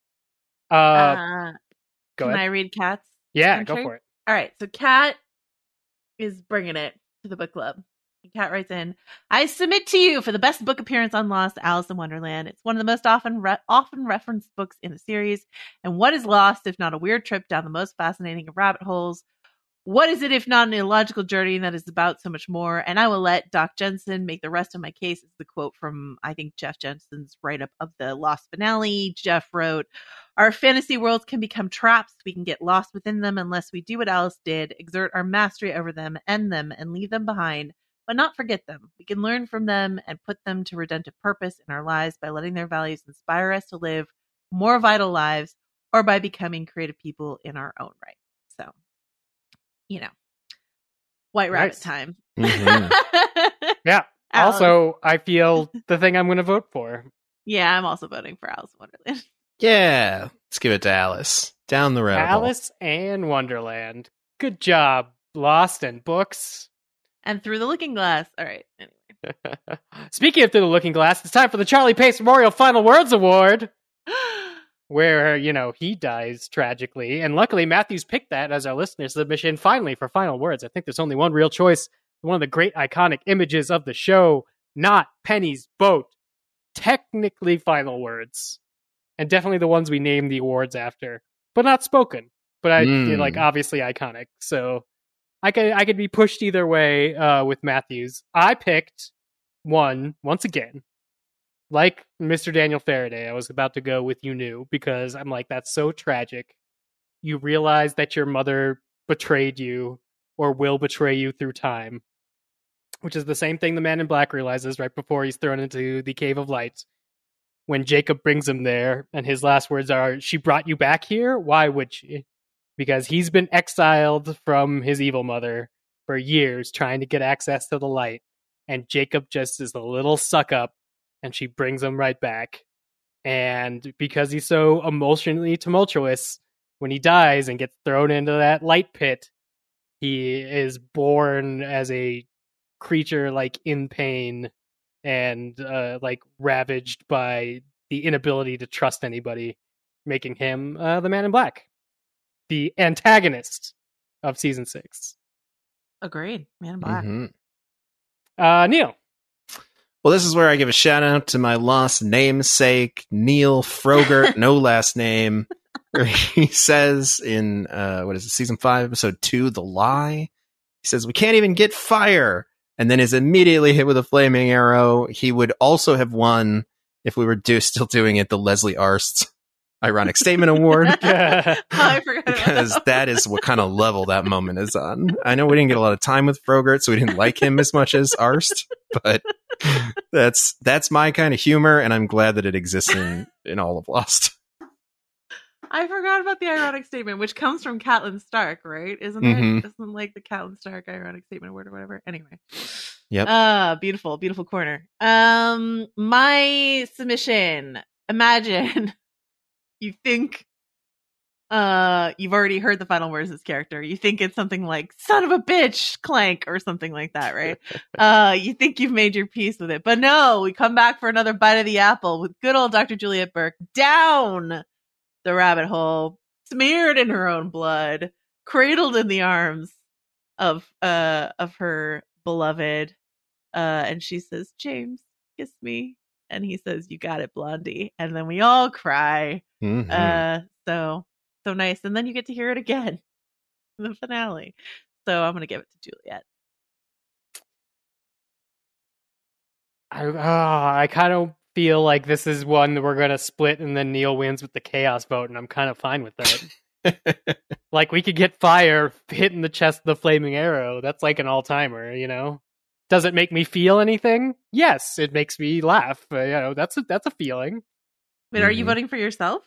Go Can ahead. I read Kat's? Yeah, entry? go for it. All right, so Kat is bringing it to the book club. Kat writes in, I submit to you for the best book appearance on Lost, Alice in Wonderland. It's one of the most often referenced books in the series. And what is Lost if not a weird trip down the most fascinating of rabbit holes? What is it if not an illogical journey that is about so much more? And I will let Doc Jensen make the rest of my case. Is the quote from, I think, Jeff Jensen's write-up of the Lost finale. Jeff wrote, our fantasy worlds can become traps. We can get lost within them unless we do what Alice did, exert our mastery over them, end them, and leave them behind, but not forget them. We can learn from them and put them to redemptive purpose in our lives by letting their values inspire us to live more vital lives or by becoming creative people in our own right. So, White Rabbit Nice. time. Mm-hmm. Yeah. Alice. Also, I feel the thing I'm going to vote for. Yeah, I'm also voting for Alice in Wonderland. Yeah, let's give it to Alice. Down the rabbit hole. Alice and Wonderland. Good job, Lost and Books. And Through the Looking Glass. All right. Anyway. Speaking of Through the Looking Glass, it's time for the Charlie Pace Memorial Final Words Award, where, he dies tragically. And luckily, Matthew's picked that as our listener submission finally for Final Words. I think there's only one real choice. One of the great iconic images of the show, not Penny's boat. Technically Final Words. And definitely the ones we named the awards after, but not spoken. But obviously iconic. So I could be pushed either way with Matthews. I picked one, once again, like Mr. Daniel Faraday. I was about to go with You Knew, because I'm like, that's so tragic. You realize that your mother betrayed you or will betray you through time, which is the same thing the Man in Black realizes right before he's thrown into the Cave of Light. When Jacob brings him there, and his last words are, she brought you back here? Why would she? Because he's been exiled from his evil mother for years, trying to get access to the light. And Jacob just is a little suck up, and she brings him right back. And because he's so emotionally tumultuous, when he dies and gets thrown into that light pit, he is born as a creature in pain and ravaged by the inability to trust anybody, making him the Man in Black, the antagonist of season 6. Agreed. Man in Black. Neil. Well, this is where I give a shout out to my lost namesake, Neil Frogert, no last name. Where he says in, season 5, episode 2, The Lie. He says, we can't even get fire. And then is immediately hit with a flaming arrow. He would also have won, if we were still doing it, the Leslie Arst Ironic Statement Award. I forgot because that is what kind of level that moment is on. I know we didn't get a lot of time with Frogert, so we didn't like him as much as Arst, but that's my kind of humor, and I'm glad that it exists in all of Lost. I forgot about the ironic statement, which comes from Catelyn Stark, right? Isn't like the Catelyn Stark ironic statement word or whatever? Anyway. Yep. Beautiful, beautiful corner. My submission. Imagine you think you've already heard the final words of this character. You think it's something like "son of a bitch" clank or something like that, right? You think you've made your peace with it, but no, we come back for another bite of the apple with good old Dr. Juliet Burke down the rabbit hole, smeared in her own blood, cradled in the arms of her beloved, and she says, "James, kiss me," and he says, "You got it, Blondie," and then we all cry. So nice, and then you get to hear it again in the finale. So I'm gonna give it to Juliet. I kind of feel like this is one that we're gonna split, and then Neil wins with the chaos vote, and I'm kind of fine with that. Like, we could get fire hitting the chest of the flaming arrow. That's like an all-timer, you know? Does it make me feel anything? Yes, it makes me laugh. That's a feeling. Wait, are you voting for yourself?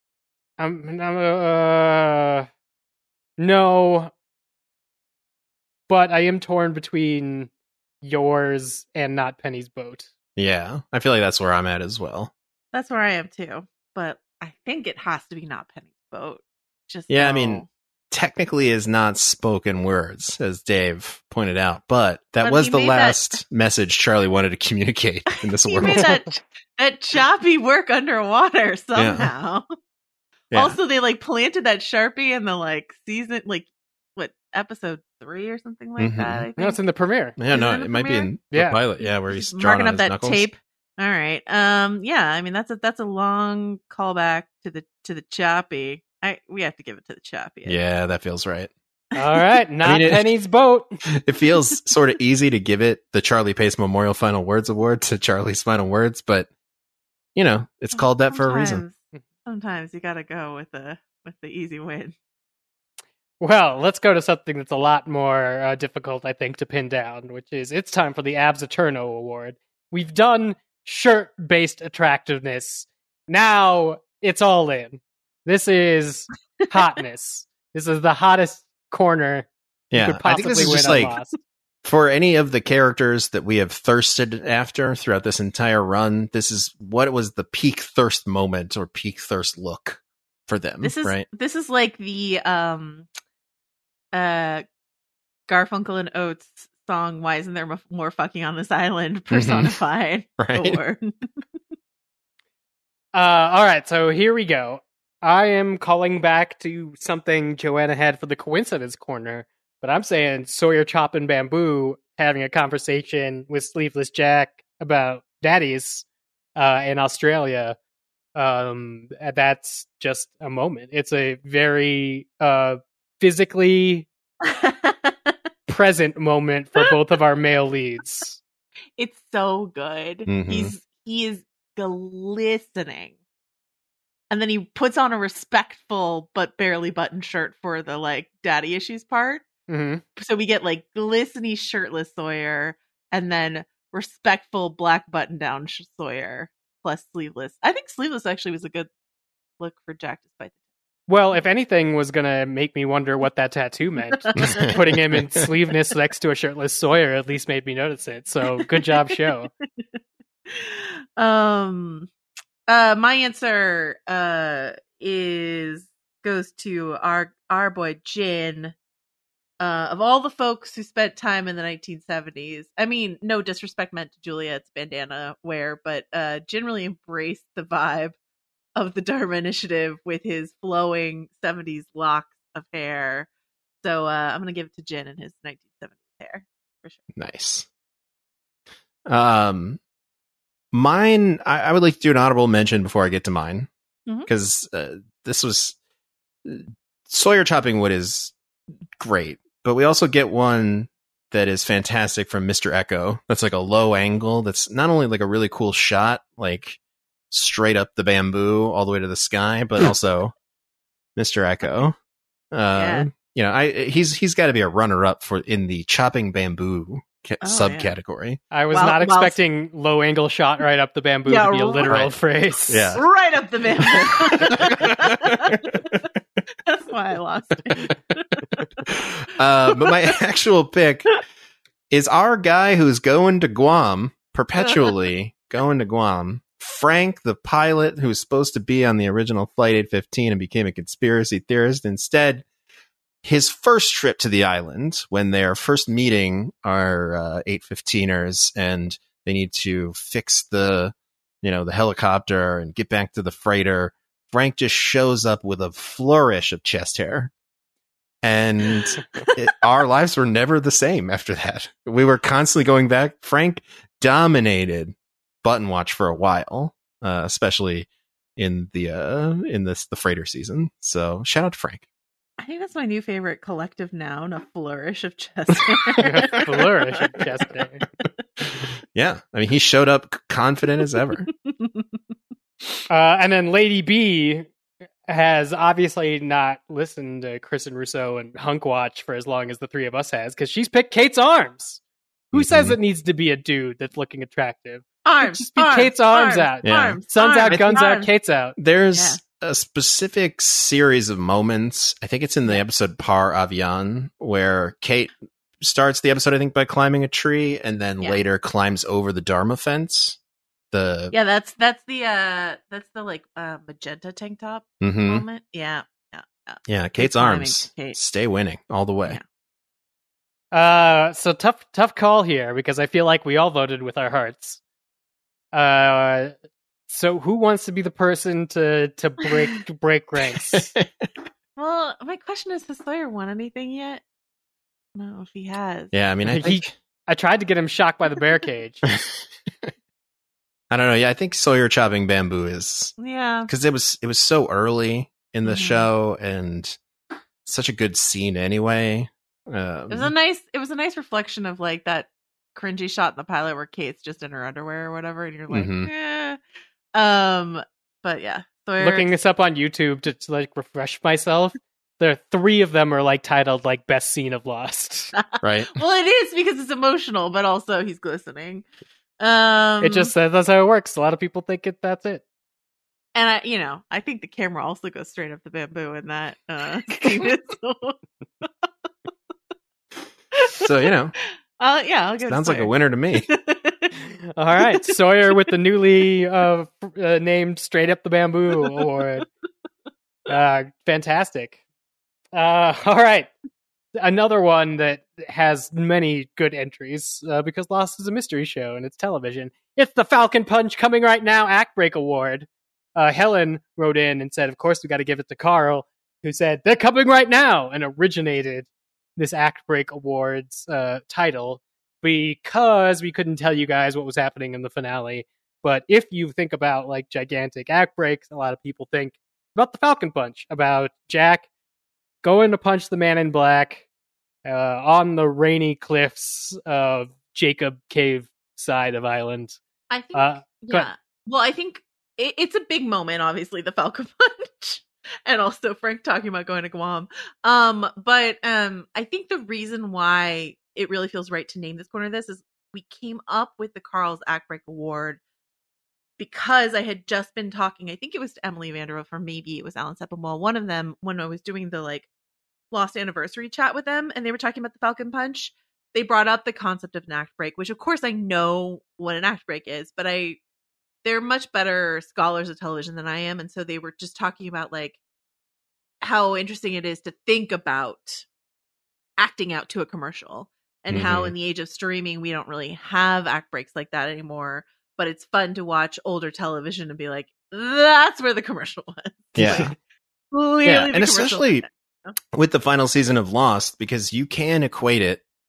No, but I am torn between yours and not Penny's boat. Yeah, I feel like that's where I'm at as well. That's where I am too, but I think it has to be not Penny's boat. I mean, technically is not spoken words, as Dave pointed out, but that was the last message Charlie wanted to communicate in this world. He made that choppy work underwater somehow. Yeah. Also, they planted that Sharpie in the season, episode 3 or something like that. I think. No, it's in the premiere. Yeah, it might be in the pilot. Yeah, where he's marking up that knuckles. tape. All right. Yeah, I mean that's a long callback to the choppy. We have to give it to the choppy. Yeah, that feels right. All right, not Penny's boat. It feels sort of easy to give it the Charlie Pace Memorial Final Words Award to Charlie's final words, but it's called that for a reason. Sometimes you got to go with the easy win. Well, let's go to something that's a lot more difficult, I think, to pin down, which is it's time for the Abs Eterno Award. We've done shirt-based attractiveness. Now it's all in. This is hotness. This is the hottest corner you could possibly I think this is win just on Lost. For any of the characters that we have thirsted after throughout this entire run, this is what was the peak thirst moment or peak thirst look for them. Right? This is like the Garfunkel and Oates song "Why Isn't There More Fucking on This Island" personified. Right. All right, so here we go. I am calling back to something Joanna had for the coincidence corner, but I'm saying Sawyer Chop and Bamboo having a conversation with Sleeveless Jack about daddies in Australia. That's just a moment. It's a very physically present moment for both of our male leads. It's so good. He is glistening. And then he puts on a respectful but barely buttoned shirt for the daddy issues part. So we get glistening shirtless Sawyer and then respectful black button down Sawyer plus sleeveless. I think sleeveless actually was a good look for Jack despite the Well, if anything was going to make me wonder what that tattoo meant, just putting him in sleeveless next to a shirtless Sawyer at least made me notice it. So good job, show. My answer goes to our boy Jin. Of all the folks who spent time in the 1970s, I mean, no disrespect meant to Juliet's bandana wear, but Jin really embraced the vibe of the Dharma Initiative with his flowing 70s locks of hair. So I'm going to give it to Jin and his 1970s hair for sure. Nice. Mine, I would like to do an honorable mention before I get to mine, because this was Sawyer chopping wood is great, but we also get one that is fantastic from Mr. Echo. That's like a low angle. That's not only like a really cool shot, like straight up the bamboo all the way to the sky, but also Mr. Echo. You know, he's got to be a runner up for in the chopping bamboo subcategory. I was not expecting low angle shot right up the bamboo to be a literal phrase. Yeah, right up the bamboo. That's why I lost it. But my actual pick is our guy who's going to Guam, perpetually going to Guam. Frank, the pilot who was supposed to be on the original Flight 815 and became a conspiracy theorist. Instead, his first trip to the island, when they're first meeting our 815ers and they need to fix the helicopter and get back to the freighter, Frank just shows up with a flourish of chest hair. And our lives were never the same after that. We were constantly going back. Frank dominated Button Watch for a while, especially in the freighter season. So shout out to Frank. I think that's my new favorite collective noun, a flourish of chest hair. Flourish of chest hair. Yeah. I mean, he showed up confident as ever. And then Lady B has obviously not listened to Chris and Russo and Hunk Watch for as long as the three of us has, because she's picked Kate's arms. Who says it needs to be a dude that's looking attractive? Arms. Just be Kate's arms out. Yeah. Sun's out, guns out, Kate's out. There's a specific series of moments. I think it's in the episode Par Avion, where Kate starts the episode, I think, by climbing a tree and then later climbs over the Dharma fence. That's the like magenta tank top moment. Yeah. Kate's arms stay winning all the way. So tough call here, because I feel like we all voted with our hearts. So who wants to be the person to break ranks? Well, my question is, has Sawyer won anything yet? No, if he has. Yeah, I mean, I tried to get him shocked by the bear cage. I don't know. Yeah, I think Sawyer chopping bamboo is because it was so early in the show and such a good scene anyway. It was a nice reflection of like that cringy shot in the pilot where Kate's just in her underwear or whatever, and you're like, but yeah, Sawyer... Looking this up on YouTube to like refresh myself. There are 3 of them are like titled like best scene of Lost. Right. Well, it is because it's emotional, but also he's glistening. It just says that's how it works. A lot of people think that's it. And I think the camera also goes straight up the bamboo in that scene. So, I'll go. Sounds like a winner to me. All right, Sawyer with the newly named Straight Up the Bamboo Award. Fantastic. All right, another one that has many good entries because Lost is a mystery show and it's television. It's the Falcon Punch Coming Right Now Act Break Award. Helen wrote in and said, of course, we got to give it to Carl, who said, they're coming right now, and originated this Act Break Awards title because we couldn't tell you guys what was happening in the finale. But if you think about like gigantic act breaks, a lot of people think about the Falcon Punch, about Jack going to punch the man in black on the rainy cliffs of Jacob Cave side of Island. I think, well, I think it's a big moment, obviously, the Falcon Punch. And also Frank talking about going to Guam. But I think the reason why it really feels right to name this corner of this is we came up with the Carl's Act Break Award because I had just been talking, I think it was to Emily Vanderhoof, or maybe it was Alan Sepinwall, one of them, when I was doing the like Lost anniversary chat with them, and they were talking about the Falcon Punch. They brought up the concept of an act break, which of course I know what an act break is, but they're much better scholars of television than I am. And so they were just talking about like how interesting it is to think about acting out to a commercial and how in the age of streaming, we don't really have act breaks like that anymore, but it's fun to watch older television and be like, that's where the commercial was. Yeah. Like, and especially with the final season of Lost, because you can equate it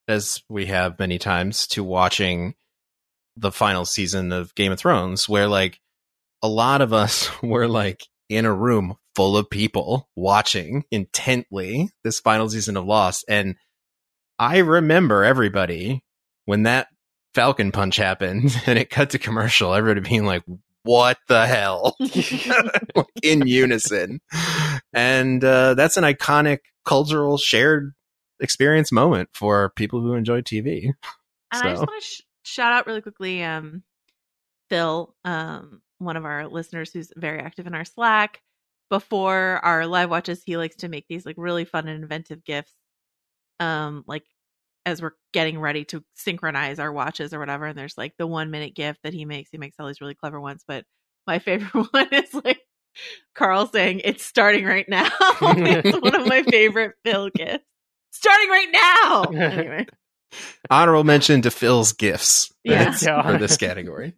as we have many times, to watching the final season of Game of Thrones, where like a lot of us were like in a room full of people watching intently this final season of Lost. And I remember everybody when that Falcon punch happened and it cut to commercial, everybody being like, what the hell? In unison. And that's an iconic cultural shared experience moment for people who enjoy TV. And I just want to shout out really quickly, Phil, one of our listeners who's very active in our Slack. Before our live watches, he likes to make these like really fun and inventive gifts. Like as we're getting ready to synchronize our watches or whatever, and there's like the 1 minute gift that he makes all these really clever ones, but my favorite one is like Carl saying it's starting right now. It's one of my favorite Phil gifts. Starting right now. Anyway, honorable mention to Phil's gifts for this category.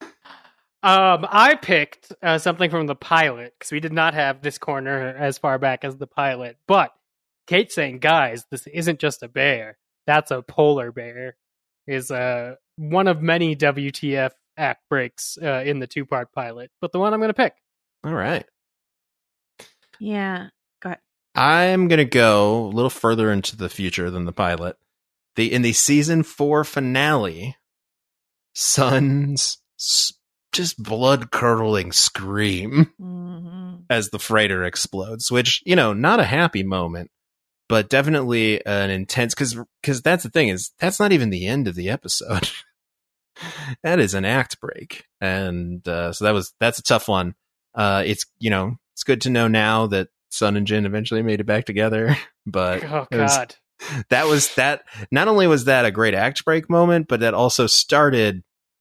I picked something from the pilot because we did not have this corner as far back as the pilot, but Kate saying, guys, this isn't just a bear. That's a polar bear is one of many WTF act breaks in the 2-part pilot, but the one I'm going to pick. All right. Yeah. Go ahead. I'm going to go a little further into the future than the pilot. In the season 4 finale, Sun's just blood-curdling scream as the freighter explodes, which, not a happy moment, but definitely an intense, because that's the thing, is that's not even the end of the episode. That is an act break. And so that's a tough one. It's good to know now that Sun and Jin eventually made it back together, but oh god, that not only was that a great act break moment, but that also started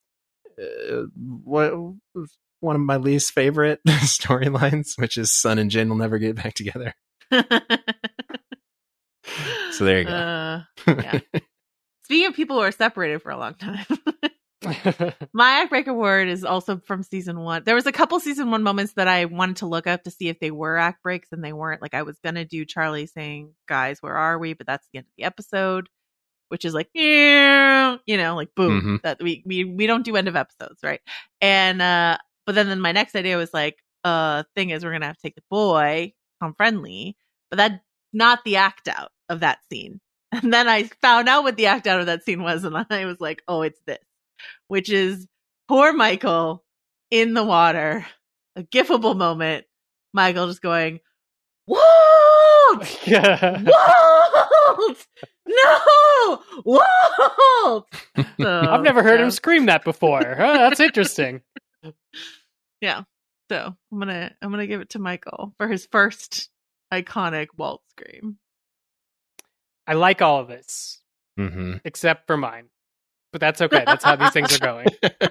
one of my least favorite storylines, which is Sun and Jin will never get back together. So there you go. Yeah. Speaking of people who are separated for a long time, my act break award is also from season 1. There was a couple season 1 moments that I wanted to look up to see if they were act breaks, and they weren't. Like I was gonna do Charlie saying, "Guys, where are we?" But that's the end of the episode, which is like, like boom. Mm-hmm. That we don't do end of episodes, right? And but then my next idea was like, thing is we're gonna have to take the boy, Tom Friendly, but that's not the act out of that scene. And then I found out what the act out of that scene was, and I was like, oh, it's this, which is poor Michael in the water, a gifable moment. Michael just going, Walt! Walt! No! Walt! So, I've never heard him scream that before. That's interesting. Yeah. So I'm gonna give it to Michael for his first iconic Walt scream. I like all of this, except for mine. But that's okay. That's how these things are going.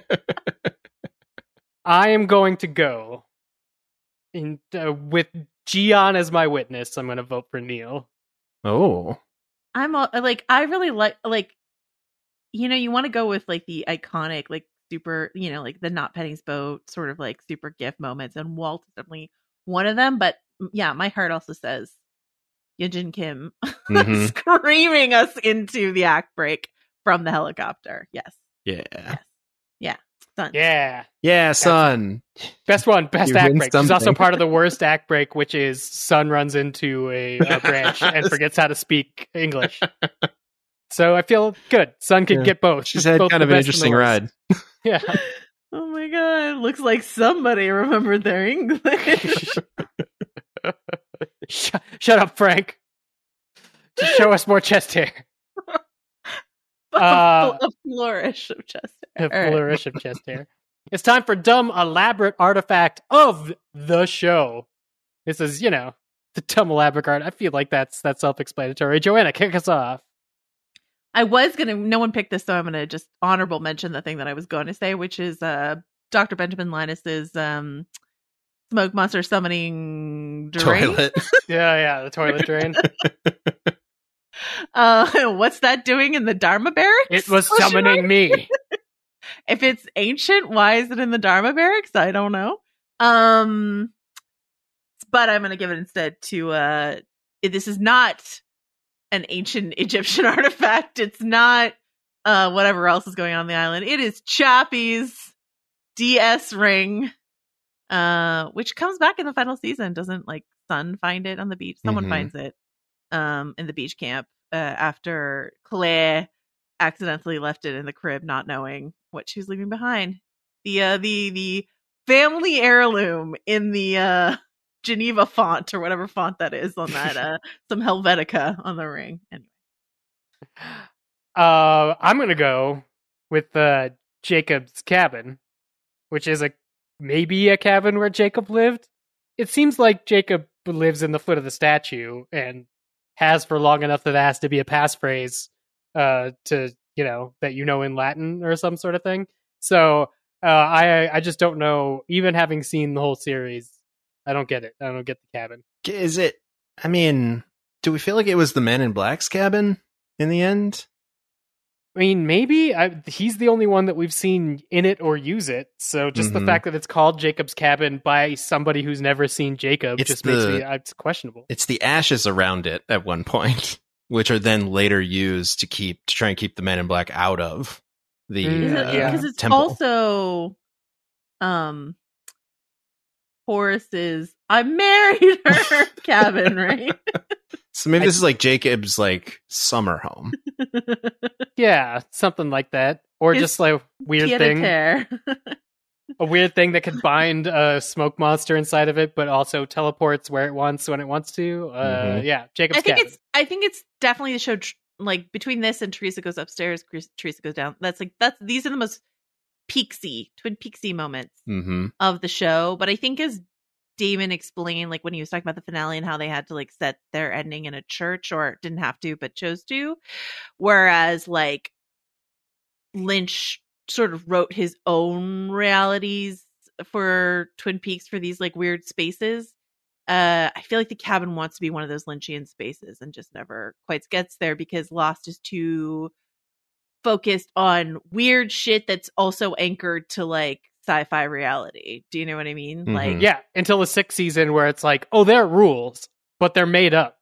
I am going to go with Gian as my witness. I'm going to vote for Neil. Oh. I really like, you want to go with like the iconic, like super, like the Not Penny's boat sort of like super gift moments. And Walt is definitely one of them. But yeah, my heart also says Yunjin Kim screaming us into the act break from the helicopter. Yes. Yeah. Yes. Yeah. Sun. Yeah. Yeah, Sun. Best one. Best You act win break. There's also something. part of the worst act break, which is Sun runs into a branch and forgets how to speak English. So I feel good. Sun could get both. She's had Both kind the of an best and the interesting worst. ride. Yeah. Oh my god. Looks like somebody remembered their English. Shut up, Frank. Just show us more chest hair. A flourish of chest hair. A flourish of chest hair. It's time for dumb elaborate artifact of the show. This is, the dumb elaborate art. I feel like that's self-explanatory. Joanna, kick us off. I was no one picked this, so I'm gonna just honorable mention the thing that I was going to say, which is Dr. Benjamin Linus's smoke monster summoning drain. Toilet. Yeah, the toilet drain. What's that doing in the Dharma barracks? It was summoning me. If it's ancient, why is it in the Dharma barracks? I don't know. But I'm gonna give it instead to this is not an ancient Egyptian artifact. It's not whatever else is going on the island. It is Chappie's DS ring, which comes back in the final season. Doesn't like Sun find it on the beach? Someone finds it in the beach camp after Claire accidentally left it in the crib, not knowing what she was leaving behind. The family heirloom in the Geneva font or whatever font that is on that some Helvetica on the ring. Anyway. I'm gonna go with Jacob's cabin, which is maybe a cabin where Jacob lived. It seems like Jacob lives in the foot of the statue and has for long enough that it has to be a passphrase to that in Latin or some sort of thing. So I just don't know. Even having seen the whole series, I don't get it. I don't get the cabin. Is it? I mean, do we feel like it was the Men in Black's cabin in the end? I mean, maybe he's the only one that we've seen in it or use it. So just the fact that it's called Jacob's cabin by somebody who's never seen Jacob makes me it's questionable. It's the ashes around it at one point, which are then later used to try and keep the Men in Black out of the because it's temple. Also, Horace's "I married her" cabin, right? So maybe this is like Jacob's summer home. Yeah, something like that, or just like weird thing. A weird thing that could bind a smoke monster inside of it, but also teleports where it wants when it wants to. Yeah, Jacob's cabin. I think it's definitely the show. Between this and Teresa Goes Upstairs, Teresa Goes Down. These are the most Twin Peaksy moments of the show. But I think as Damon explained, when he was talking about the finale and how they had to set their ending in a church, or didn't have to but chose to, whereas Lynch sort of wrote his own realities for Twin Peaks for these weird spaces. I feel like the cabin wants to be one of those Lynchian spaces and just never quite gets there because Lost is too focused on weird shit that's also anchored to sci-fi reality. Do you know what I mean? Yeah, until the 6th season where it's there are rules, but they're made up.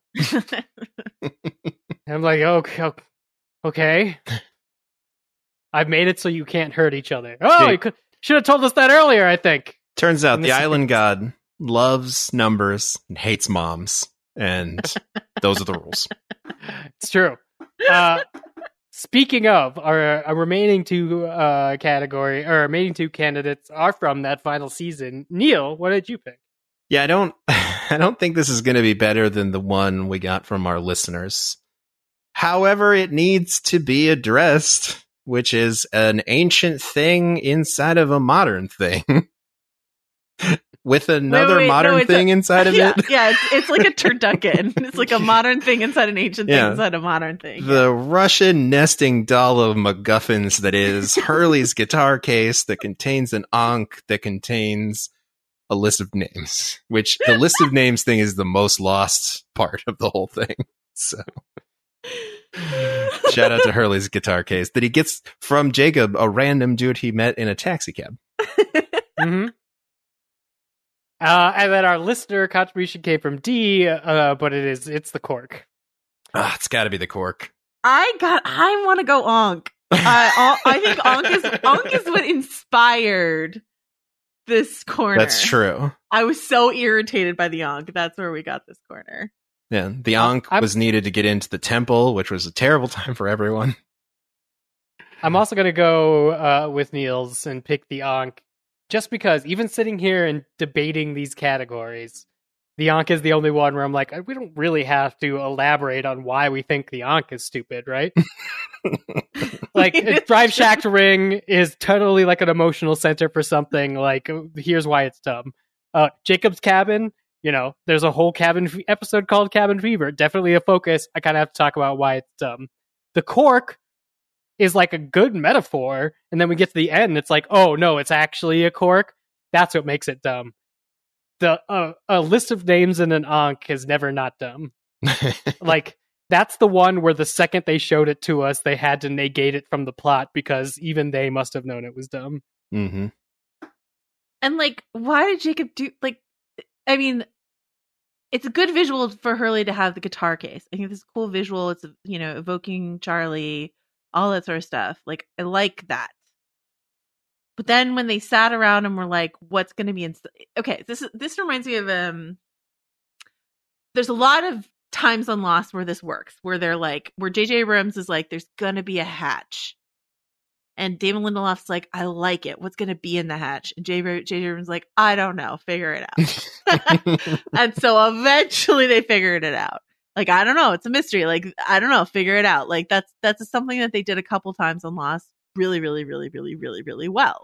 I'm like, okay. I've made it so you can't hurt each other. Oh, you should have told us that earlier, I think. Turns out the island god loves numbers and hates moms, and those are the rules. It's true. Speaking of, our remaining two remaining two candidates are from that final season. Neil, what did you pick? Yeah, I don't think this is going to be better than the one we got from our listeners. However, it needs to be addressed, which is an ancient thing inside of a modern thing. With another modern thing inside of it? Yeah, it's like a turducken. It's like a modern thing inside an ancient thing inside a modern thing. The Russian nesting doll of MacGuffins that is Hurley's guitar case that contains an ankh that contains a list of names, which the list of names thing is the most lost part of the whole thing. So shout out to Hurley's guitar case that he gets from Jacob, a random dude he met in a taxi cab. And then our listener contribution came from D, but it's the cork. It's got to be the cork. I want to go Ankh. I think Ankh is what inspired this corner. That's true. I was so irritated by the Ankh. That's where we got this corner. Yeah, the Ankh was needed to get into the temple, which was a terrible time for everyone. I'm also going to go with Niels and pick the Ankh. Just because, even sitting here and debating these categories, the Ankh is the only one where I'm like, we don't really have to elaborate on why we think the Ankh is stupid, right? Drive Shack Ring is totally an emotional center for something. Here's why it's dumb. Jacob's cabin, there's a whole cabin episode called Cabin Fever. Definitely a focus. I kind of have to talk about why it's dumb. The cork is a good metaphor, and then we get to the end and it's oh no, it's actually a cork. That's what makes it dumb. A list of names in an Ankh is never not dumb. That's the one where the second they showed it to us, they had to negate it from the plot because even they must have known it was dumb. Mm-hmm. And why did Jacob do I mean, it's a good visual for Hurley to have the guitar case. I think this is a cool visual. It's, evoking Charlie, all that sort of stuff. Like, I like that. But then when they sat around and were like, what's going to be okay, this reminds me of there's a lot of times on Lost where this works, where they're like, where J.J. Abrams is like, there's going to be a hatch. And Damon Lindelof's like, I like it. What's going to be in the hatch? And J.J. Abrams is like, I don't know. Figure it out. And so eventually they figured it out. Like, I don't know. It's a mystery. Like, I don't know. Figure it out. Like, that's something that they did a couple times on Lost really, really, really, really, really, really well.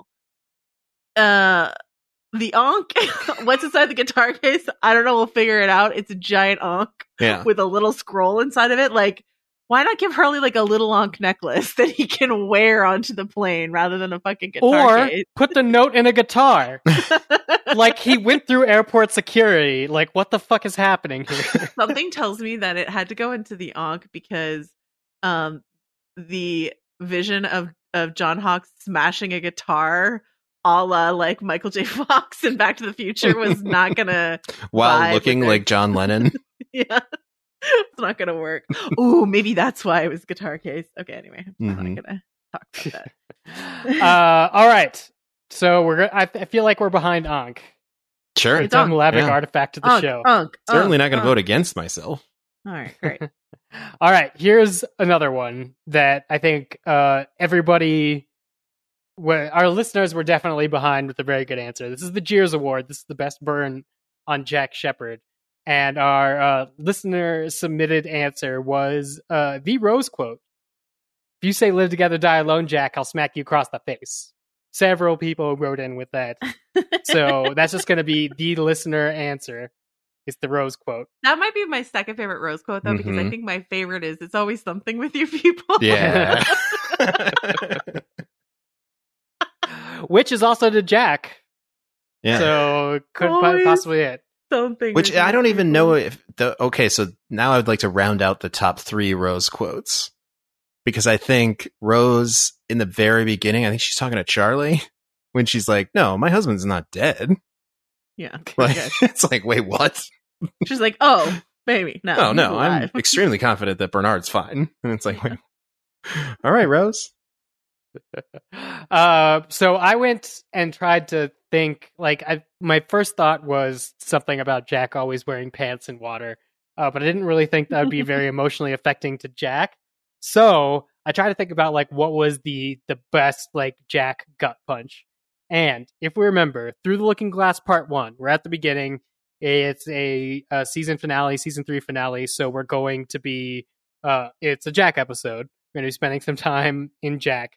The Ankh, what's inside the guitar case? I don't know. We'll figure it out. It's a giant Ankh with a little scroll inside of it. Like, why not give Hurley like a little Ankh necklace that he can wear onto the plane rather than a fucking guitar case? Or put the note in a guitar. Like, he went through airport security. Like, what the fuck is happening here? Something tells me that it had to go into the Ankh because the vision of John Hawkes smashing a guitar a la like Michael J. Fox in Back to the Future was not gonna while looking like John Lennon. Yeah, it's not gonna work. Ooh, maybe that's why it was guitar case. Okay, anyway, I'm not gonna talk about that. All right, so I feel like we're behind Ankh. Sure, it's an elaborate artifact of the show. Certainly not gonna vote against myself. All right, great. All right, here's another one that I think our listeners were definitely behind with a very good answer. This is the Jeers Award. This is the best burn on Jack Shephard. And our listener submitted answer was the Rose quote. If you say live together, die alone, Jack, I'll smack you across the face. Several people wrote in with that. So that's just going to be the listener answer. It's the Rose quote. That might be my second favorite Rose quote, though, because I think my favorite is, it's always something with you people. Yeah. Which is also to Jack. Yeah. So could possibly it. Something. Which I don't even know if okay, so now I would like to round out the top 3 Rose quotes. Because I think Rose, in the very beginning, I think she's talking to Charlie when she's like, no, my husband's not dead. Yeah. Like, it's like, wait, what? She's like, oh, baby. No, I'm extremely confident that Bernard's fine. And it's like, wait. All right, Rose. So I went and tried to think, like, my first thought was something about Jack always wearing pants in water, but I didn't really think that would be very emotionally affecting to Jack. So I tried to think about, like, what was the best, like, Jack gut punch. And if we remember, Through the Looking Glass Part 1, we're at the beginning. It's a season 3 finale, so we're going to be, it's a Jack episode. We're going to be spending some time in Jack.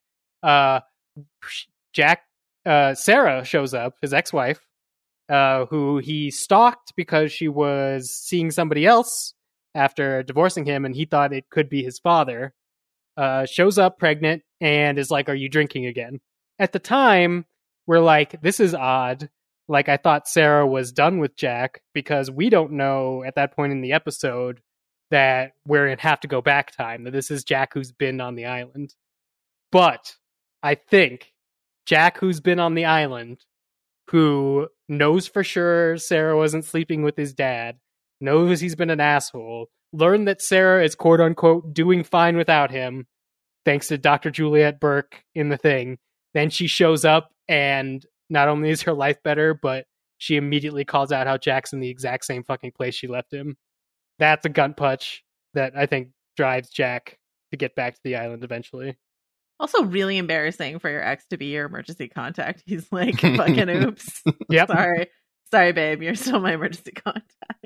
Sarah shows up, his ex-wife, who he stalked because she was seeing somebody else after divorcing him, and he thought it could be his father. Shows up pregnant and is like, are you drinking again? At the time, we're like, this is odd. Like, I thought Sarah was done with Jack, because we don't know at that point in the episode that we're in have to go back time, that this is Jack who's been on the island. But I think Jack who's been on the island, who knows for sure Sarah wasn't sleeping with his dad, knows he's been an asshole, learned that Sarah is quote unquote doing fine without him, thanks to Dr. Juliet Burke in The Thing. Then she shows up, and not only is her life better, but she immediately calls out how Jack's in the exact same fucking place she left him. That's a gut punch that I think drives Jack to get back to the island eventually. Also really embarrassing for your ex to be your emergency contact. He's like, fucking oops. Yep. Sorry, babe. You're still my emergency contact.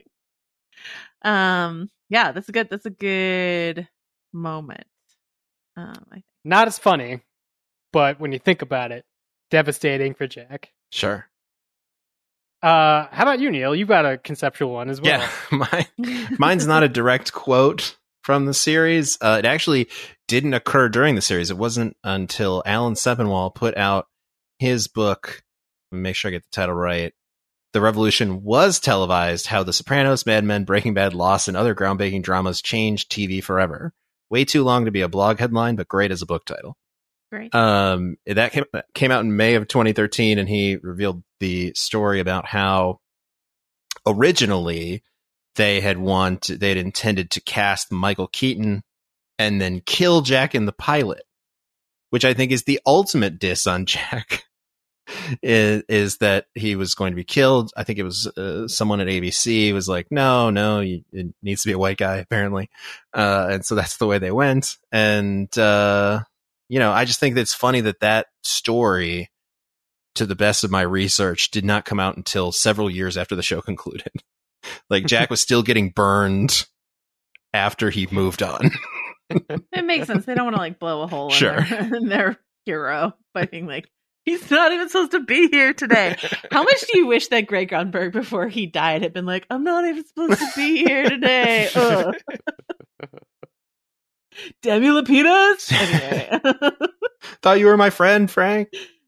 Yeah, that's a good moment. I think. Not as funny, but when you think about it, devastating for Jack. Sure. How about you, Neil? You've got a conceptual one as well. Yeah, mine's not a direct quote from the series. It actually didn't occur during the series. It wasn't until Alan Sepinwall put out his book. Let me make sure I get the title right. The Revolution was televised: How The Sopranos, Mad Men, Breaking Bad, Lost, and other groundbreaking dramas changed TV forever. Way too long to be a blog headline, but great as a book title. Great. That came out in May of 2013, and he revealed the story about how originally they had intended to cast Michael Keaton and then kill Jack in the pilot, which I think is the ultimate diss on Jack. Is that he was going to be killed. I think it was someone at ABC was like, no, it needs to be a white guy, apparently. And so that's the way they went. And, I just think that it's funny that story, to the best of my research, did not come out until several years after the show concluded. Like, Jack was still getting burned after he moved on. It makes sense. They don't want to like blow a hole Sure. in their hero by being like, he's not even supposed to be here today. How much do you wish that Greg Grunberg, before he died, had been like, I'm not even supposed to be here today. Ugh. Demi Lapidus? Anyway. Thought you were my friend, Frank.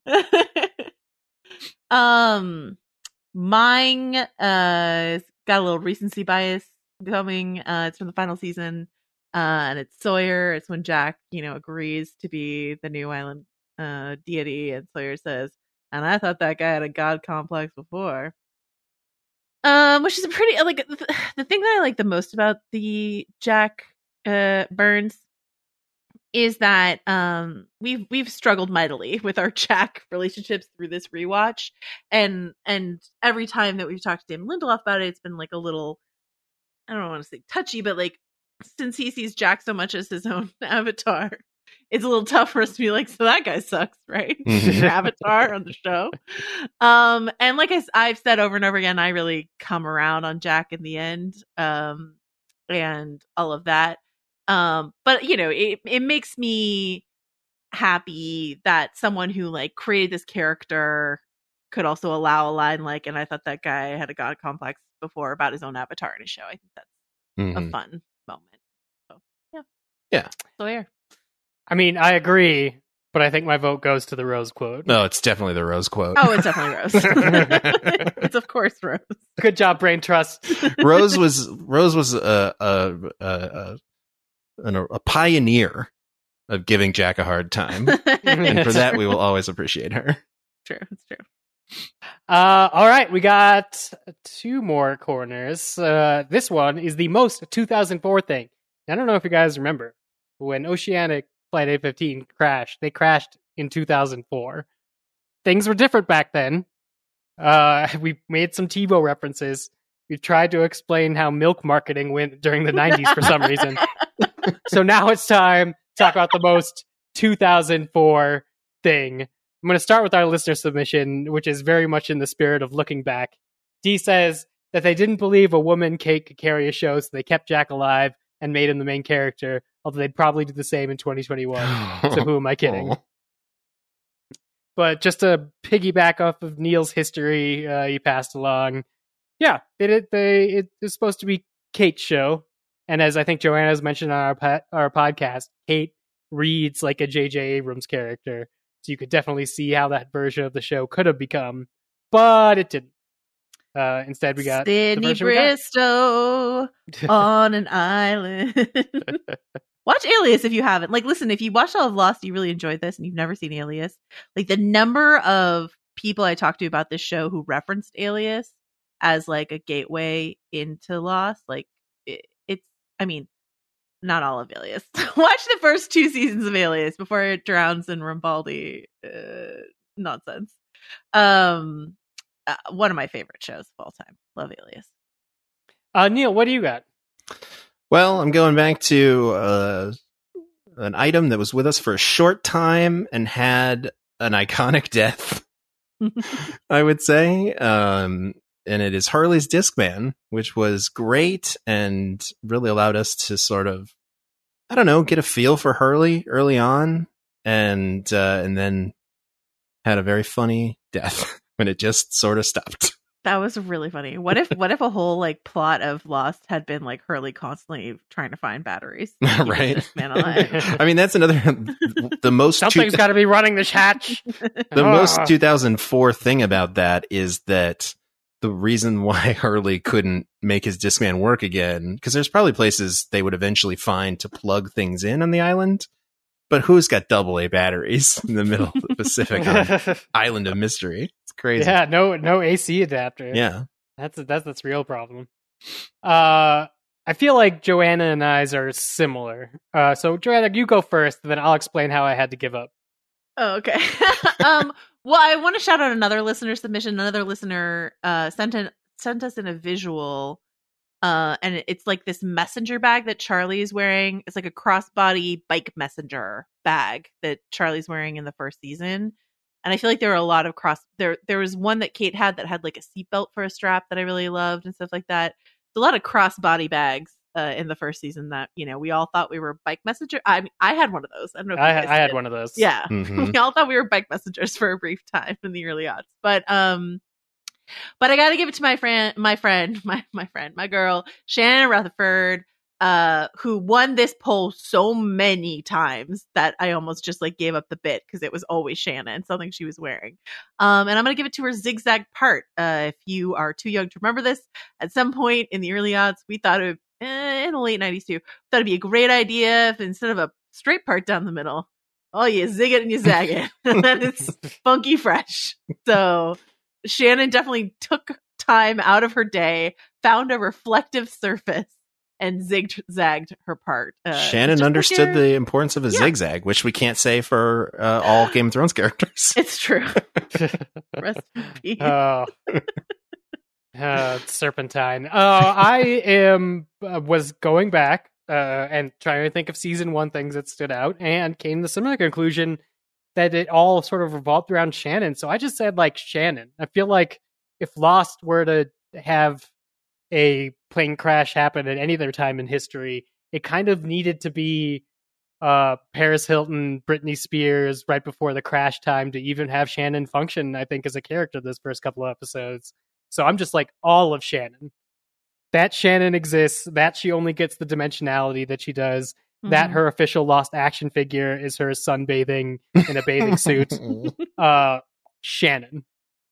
Mine got a little recency bias coming. It's from the final season. And it's Sawyer. It's when Jack, agrees to be the new island deity, and Sawyer says, and I thought that guy had a god complex before. Which is a pretty, like, the thing that I like the most about the Jack Burns is that we've struggled mightily with our Jack relationships through this rewatch, and every time that we've talked to Damon Lindelof about it, it's been like a little, I don't want to say touchy, but like, since he sees Jack so much as his own avatar, it's a little tough for us to be like, so that guy sucks, right? Your avatar on the show. And like I've said over and over again, I really come around on Jack in the end, and all of that. But it makes me happy that someone who like created this character could also allow a line like, and I thought that guy had a god complex before, about his own avatar in a show. I think that's a fun moment. So yeah. So yeah. I mean, I agree, but I think my vote goes to the Rose quote. No, it's definitely the Rose quote. Oh, it's definitely Rose. It's of course Rose. Good job, Brain Trust. Rose was a pioneer of giving Jack a hard time, and for that we will always appreciate her. True, it's true. All right, we got two more corners. This one is the most 2004 thing. I don't know if you guys remember when Oceanic Flight 815 crashed. They crashed in 2004. Things were different back then. We made some TiVo references. We've tried to explain how milk marketing went during the 90s for some reason. So now it's time to talk about the most 2004 thing. I'm going to start with our listener submission, which is very much in the spirit of looking back. Dee says that they didn't believe a woman, Kate, could carry a show, so they kept Jack alive and made him the main character, although they'd probably do the same in 2021. So who am I kidding? But just to piggyback off of Neil's history he passed along, yeah, it was supposed to be Kate's show. And as I think Joanna's mentioned on our podcast, Kate reads like a J.J. Abrams character. So you could definitely see how that version of the show could have become. But it didn't. Instead, we got Sydney Bristow on an island. Watch Alias if you haven't. Like, listen, if you watched all of Lost, you really enjoyed this, and you've never seen Alias. Like, the number of people I talked to about this show who referenced Alias as like a gateway into Lost, like it's. I mean, not all of Alias. Watch the first 2 seasons of Alias before it drowns in Rambaldi nonsense. One of my favorite shows of all time. Love Alias. Neil, what do you got? Well, I'm going back to an item that was with us for a short time and had an iconic death, I would say. And it is Hurley's Discman, which was great and really allowed us to sort of, I don't know, get a feel for Hurley early on, and then had a very funny death when it just sort of stopped. That was really funny. What if a whole like plot of Lost had been like Hurley constantly trying to find batteries? Right. I mean, that's another the most something's got to be running this hatch. The most 2004 thing about that is that the reason why Hurley couldn't make his Discman work again, because there's probably places they would eventually find to plug things in on the island, but who's got AA batteries in the middle of the Pacific island of mystery? It's crazy. Yeah, no AC adapter. Yeah, that's a real problem. I feel like Joanna and I's are similar. So Joanna, you go first, then I'll explain how I had to give up. Oh, okay. Well, I want to shout out another listener submission. Another listener sent us in a visual, and it's like this messenger bag that Charlie is wearing. It's like a crossbody bike messenger bag that Charlie's wearing in the first season. And I feel like there were a lot of there was one that Kate had that had like a seatbelt for a strap that I really loved and stuff like that. A lot of crossbody bags in the first season that, you know, we all thought we were bike messenger. I mean, I had one of those. I don't know if I had one of those. Yeah. Mhm. We all thought we were bike messengers for a brief time in the early odds. But I got to give it to my girl, Shannon Rutherford, who won this poll so many times that I almost just like gave up the bit because it was always Shannon, something she was wearing. And I'm going to give it to her zigzag part. If you are too young to remember this, at some point in the early odds, we thought it would, in the late 90s too, thought it'd be a great idea if instead of a straight part down the middle, oh, you zig it and you zag it. And then it's funky fresh. So Shannon definitely took time out of her day, found a reflective surface, and zigzagged her part. Shannon understood the importance of a zigzag, which we can't say for all Game of Thrones characters. It's true. Rest in peace. Serpentine. I was going back and trying to think of season 1 things that stood out, and came to the similar conclusion that it all sort of revolved around Shannon. So I just said like Shannon. I feel like if Lost were to have a plane crash happen at any other time in history, it kind of needed to be Paris Hilton, Britney Spears right before the crash time to even have Shannon function, I think, as a character this first couple of episodes. So I'm just like all of Shannon. That Shannon exists, that she only gets the dimensionality that she does, that her official Lost action figure is her sunbathing in a bathing suit. Shannon.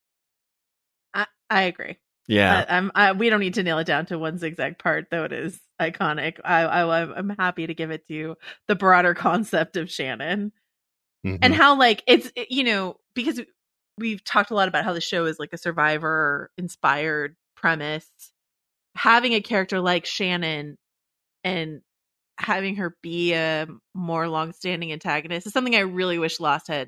I agree. Yeah. We don't need to nail it down to one zigzag part, though it is iconic. I'm happy to give it to the broader concept of Shannon. Mhm. And how, like, it's, you know, because we've talked a lot about how the show is like a Survivor inspired premise. Having a character like Shannon and having her be a more long-standing antagonist is something I really wish Lost had,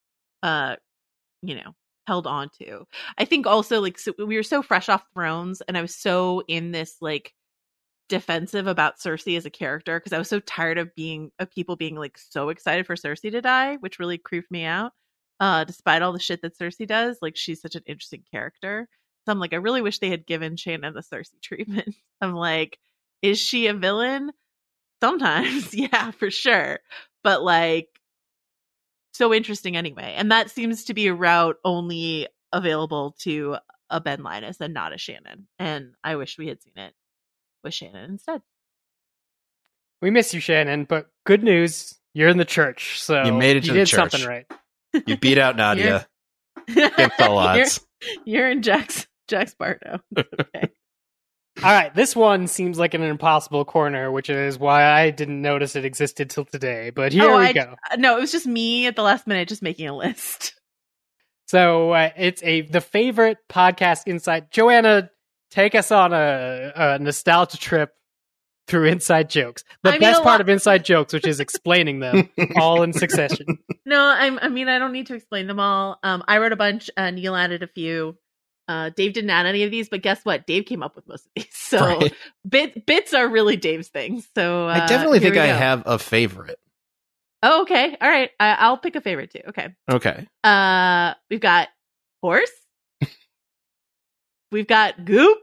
held on to. I think also, like, so we were so fresh off Thrones, and I was so in this like defensive about Cersei as a character because I was so tired of people being like so excited for Cersei to die, which really creeped me out. Despite all the shit that Cersei does, like, she's such an interesting character. So I'm like, I really wish they had given Shannon the Cersei treatment. I'm like, is she a villain? Sometimes, yeah, for sure. But like, so interesting anyway. And that seems to be a route only available to a Ben Linus and not a Shannon. And I wish we had seen it with Shannon instead. We miss you, Shannon, but good news, you're in the church. So You made it to you the did church. something right. You beat out Nadia. Against all odds. You're in Jack's part now. Okay. All right, this one seems like an impossible corner, which is why I didn't notice it existed till today. But here we go. No, it was just me at the last minute just making a list. So it's the favorite podcast insight. Joanna, take us on a nostalgia trip through inside jokes. The best part of inside jokes, which is explaining them all in succession. No, I don't need to explain them all. I wrote a bunch. Neil added a few. Dave didn't add any of these, but guess what? Dave came up with most of these. So Right. bits are really Dave's things. So I definitely think I have a favorite. Oh, okay. All right. I'll pick a favorite too. Okay. Okay. We've got horse. We've got goop.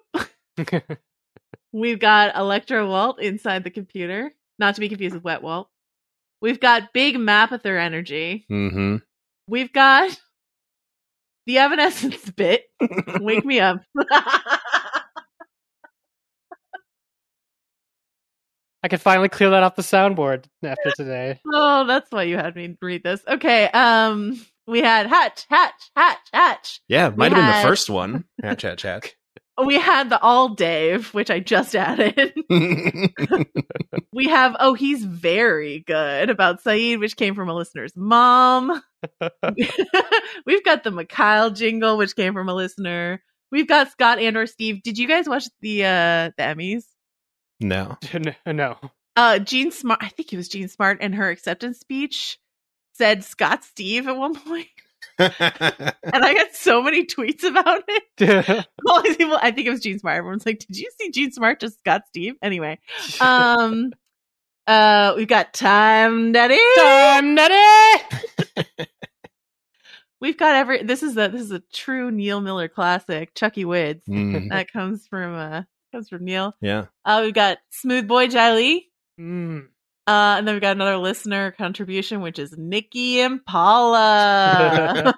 We've got Electro Walt inside the computer. Not to be confused with Wet Walt. We've got Big Mapother energy. Mm-hmm. We've got the Evanescence bit. Wake me up. I could finally clear that off the soundboard after today. Oh, that's why you had me read this. Okay. We had hatch. Yeah, might have been the first one. Chat. We had the all Dave, which I just added. We have, he's very good about Saeed, which came from a listener's mom. We've got the Mikhail jingle, which came from a listener. We've got Scott and or Steve. Did you guys watch the Emmys? No. No. Jean Smart, I think it was Jean Smart, in her acceptance speech said Scott Steve at one point. And I got so many tweets about it. All these people, I think it was Jean Smart. Everyone's like, did you see Jean Smart just Scott Steve? Anyway. We've got Time Daddy. Time Daddy. We've got this is a true Neil Miller classic, Chucky Woods. That comes from Neil. Yeah. We've got Smooth Boy Jai Lee. Mm. And then we got another listener contribution, which is Nikki Impala.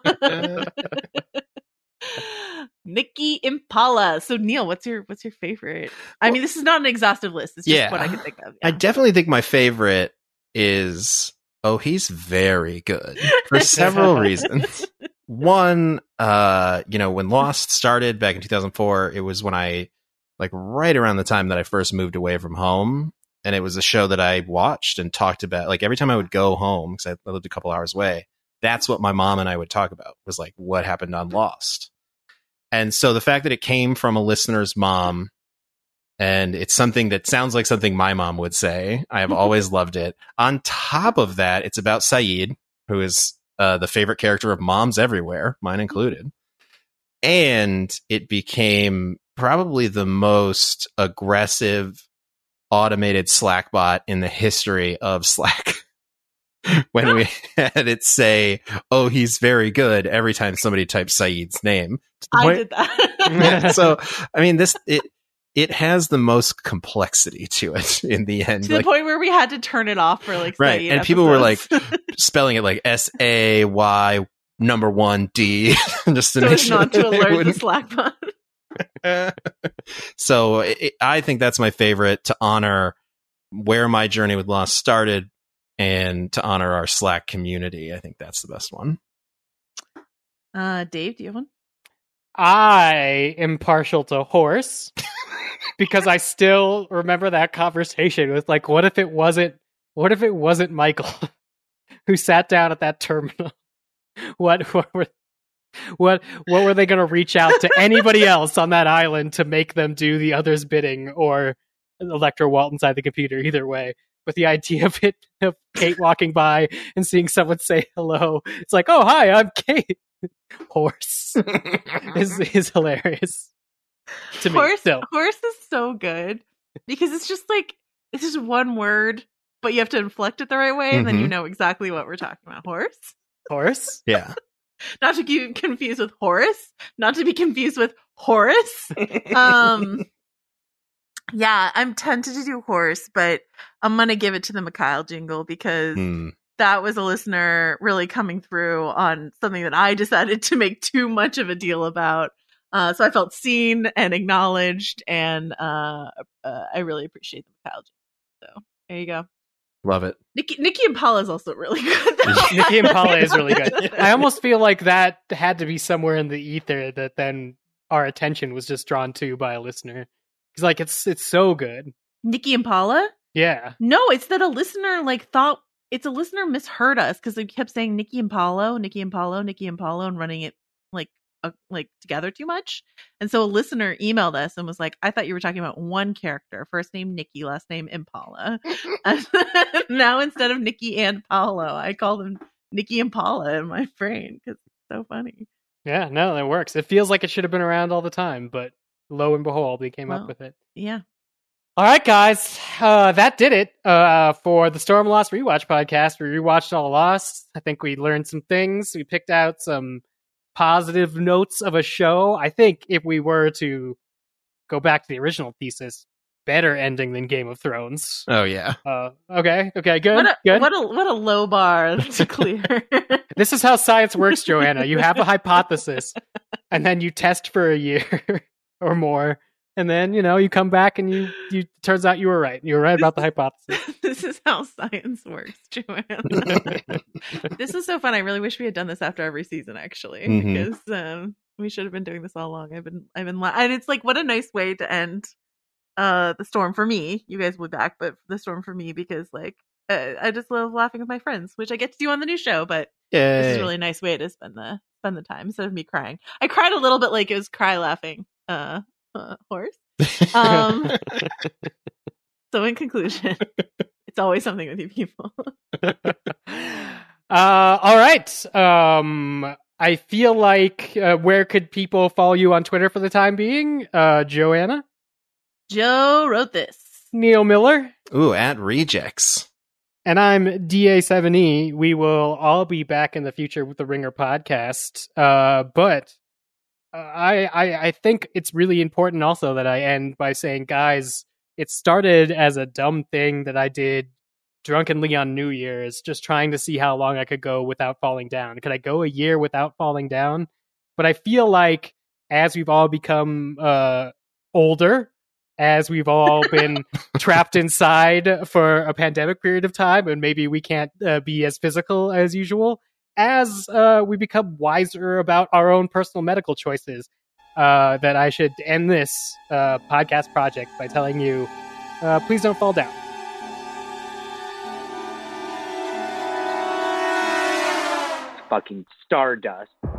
Nikki Impala. So Neil, what's your favorite? I mean, this is not an exhaustive list. It's just what I can think of. Yeah. I definitely think my favorite is he's very good for several reasons. One, when Lost started back in 2004, it was when I right around the time that I first moved away from home. And it was a show that I watched and talked about. Like every time I would go home, because I lived a couple hours away, that's what my mom and I would talk about, was like what happened on Lost. And so the fact that it came from a listener's mom, and it's something that sounds like something my mom would say, I have always loved it. On top of that, it's about Sayid, who is the favorite character of moms everywhere, mine included. And it became probably the most aggressive automated Slack bot in the history of Slack. When we had it say, "Oh, he's very good," every time somebody types Sayid's name. I did that. So, I mean, it has the most complexity to it in the end. To the point where we had to turn it off for right, Sayid and episodes. people were like spelling it like SAY number 1D, just to so make as sure not to that it alert the wouldn't- Slack bot. So I think that's my favorite, to honor where my journey with Lost started and to honor our Slack community. I think that's the best one. Dave, do you have one? I am partial to Horse because I still remember that conversation with what if it wasn't Michael who sat down at that terminal? What were they going to reach out to anybody else on that island to make them do the other's bidding, or Electra Walt inside the computer? Either way, but the idea of Kate walking by and seeing someone say hello, it's like, oh, hi, I'm Kate. Horse is hilarious to me. Horse Still. is so good because it's just it's just one word, but you have to inflect it the right way, and then you know exactly what we're talking about. Horse. Yeah. Not to be confused with Horace, not to be confused with Horace. Yeah, I'm tempted to do Horse, but I'm going to give it to the Mikhail jingle because that was a listener really coming through on something that I decided to make too much of a deal about. So I felt seen and acknowledged, and I really appreciate the Mikhail jingle. So there you go. Love it. Nikki Impala is also really good. Nikki Impala is really good. I almost feel like that had to be somewhere in the ether that then our attention was just drawn to by a listener. Because it's so good. Nikki Impala? Yeah. No, it's that a listener thought it's a listener misheard us because they kept saying Nikki Impala, and running it together too much. And so a listener emailed us and was like, I thought you were talking about one character, first name Nikki, last name Impala. And now instead of Nikki and Paolo, I call them Nikki Impala in my brain because it's so funny. Yeah, no, that works. It feels like it should have been around all the time, but lo and behold, we came up with it. Yeah. All right, guys, that did it for the Storm Lost Rewatch podcast. We rewatched all Lost. I think we learned some things. We picked out some positive notes of a show. I think if we were to go back to the original thesis, better ending than Game of Thrones. Oh yeah. Okay, good. What a low bar to clear. This is how science works, Joanna. You have a hypothesis, and then you test for a year or more, and then you come back and you turns out you were right. You were right about the hypothesis. This is how science works, Joanna. This is so fun. I really wish we had done this after every season, actually, because we should have been doing this all along. I've been, and it's what a nice way to end the storm for me. You guys will be back, but the storm for me because I just love laughing with my friends, which I get to do on the new show. But this is a really nice way to spend the spend the time instead of me crying. I cried a little bit like it was cry laughing horse. So in conclusion, it's always something with you people. All right. I feel like where could people follow you on Twitter for the time being? Joanna? Joe wrote this. Neil Miller? Ooh, at Rejects. And I'm DA7E. We will all be back in the future with the Ringer podcast. But I think it's really important also that I end by saying, guys, it started as a dumb thing that I did drunkenly on New Year's, just trying to see how long I could go without falling down. Could I go a year without falling down? But I feel like as we've all become older, as we've all been trapped inside for a pandemic period of time, and maybe we can't be as physical as usual, as we become wiser about our own personal medical choices, that I should end this podcast project by telling you, please don't fall down. Fucking Stardust.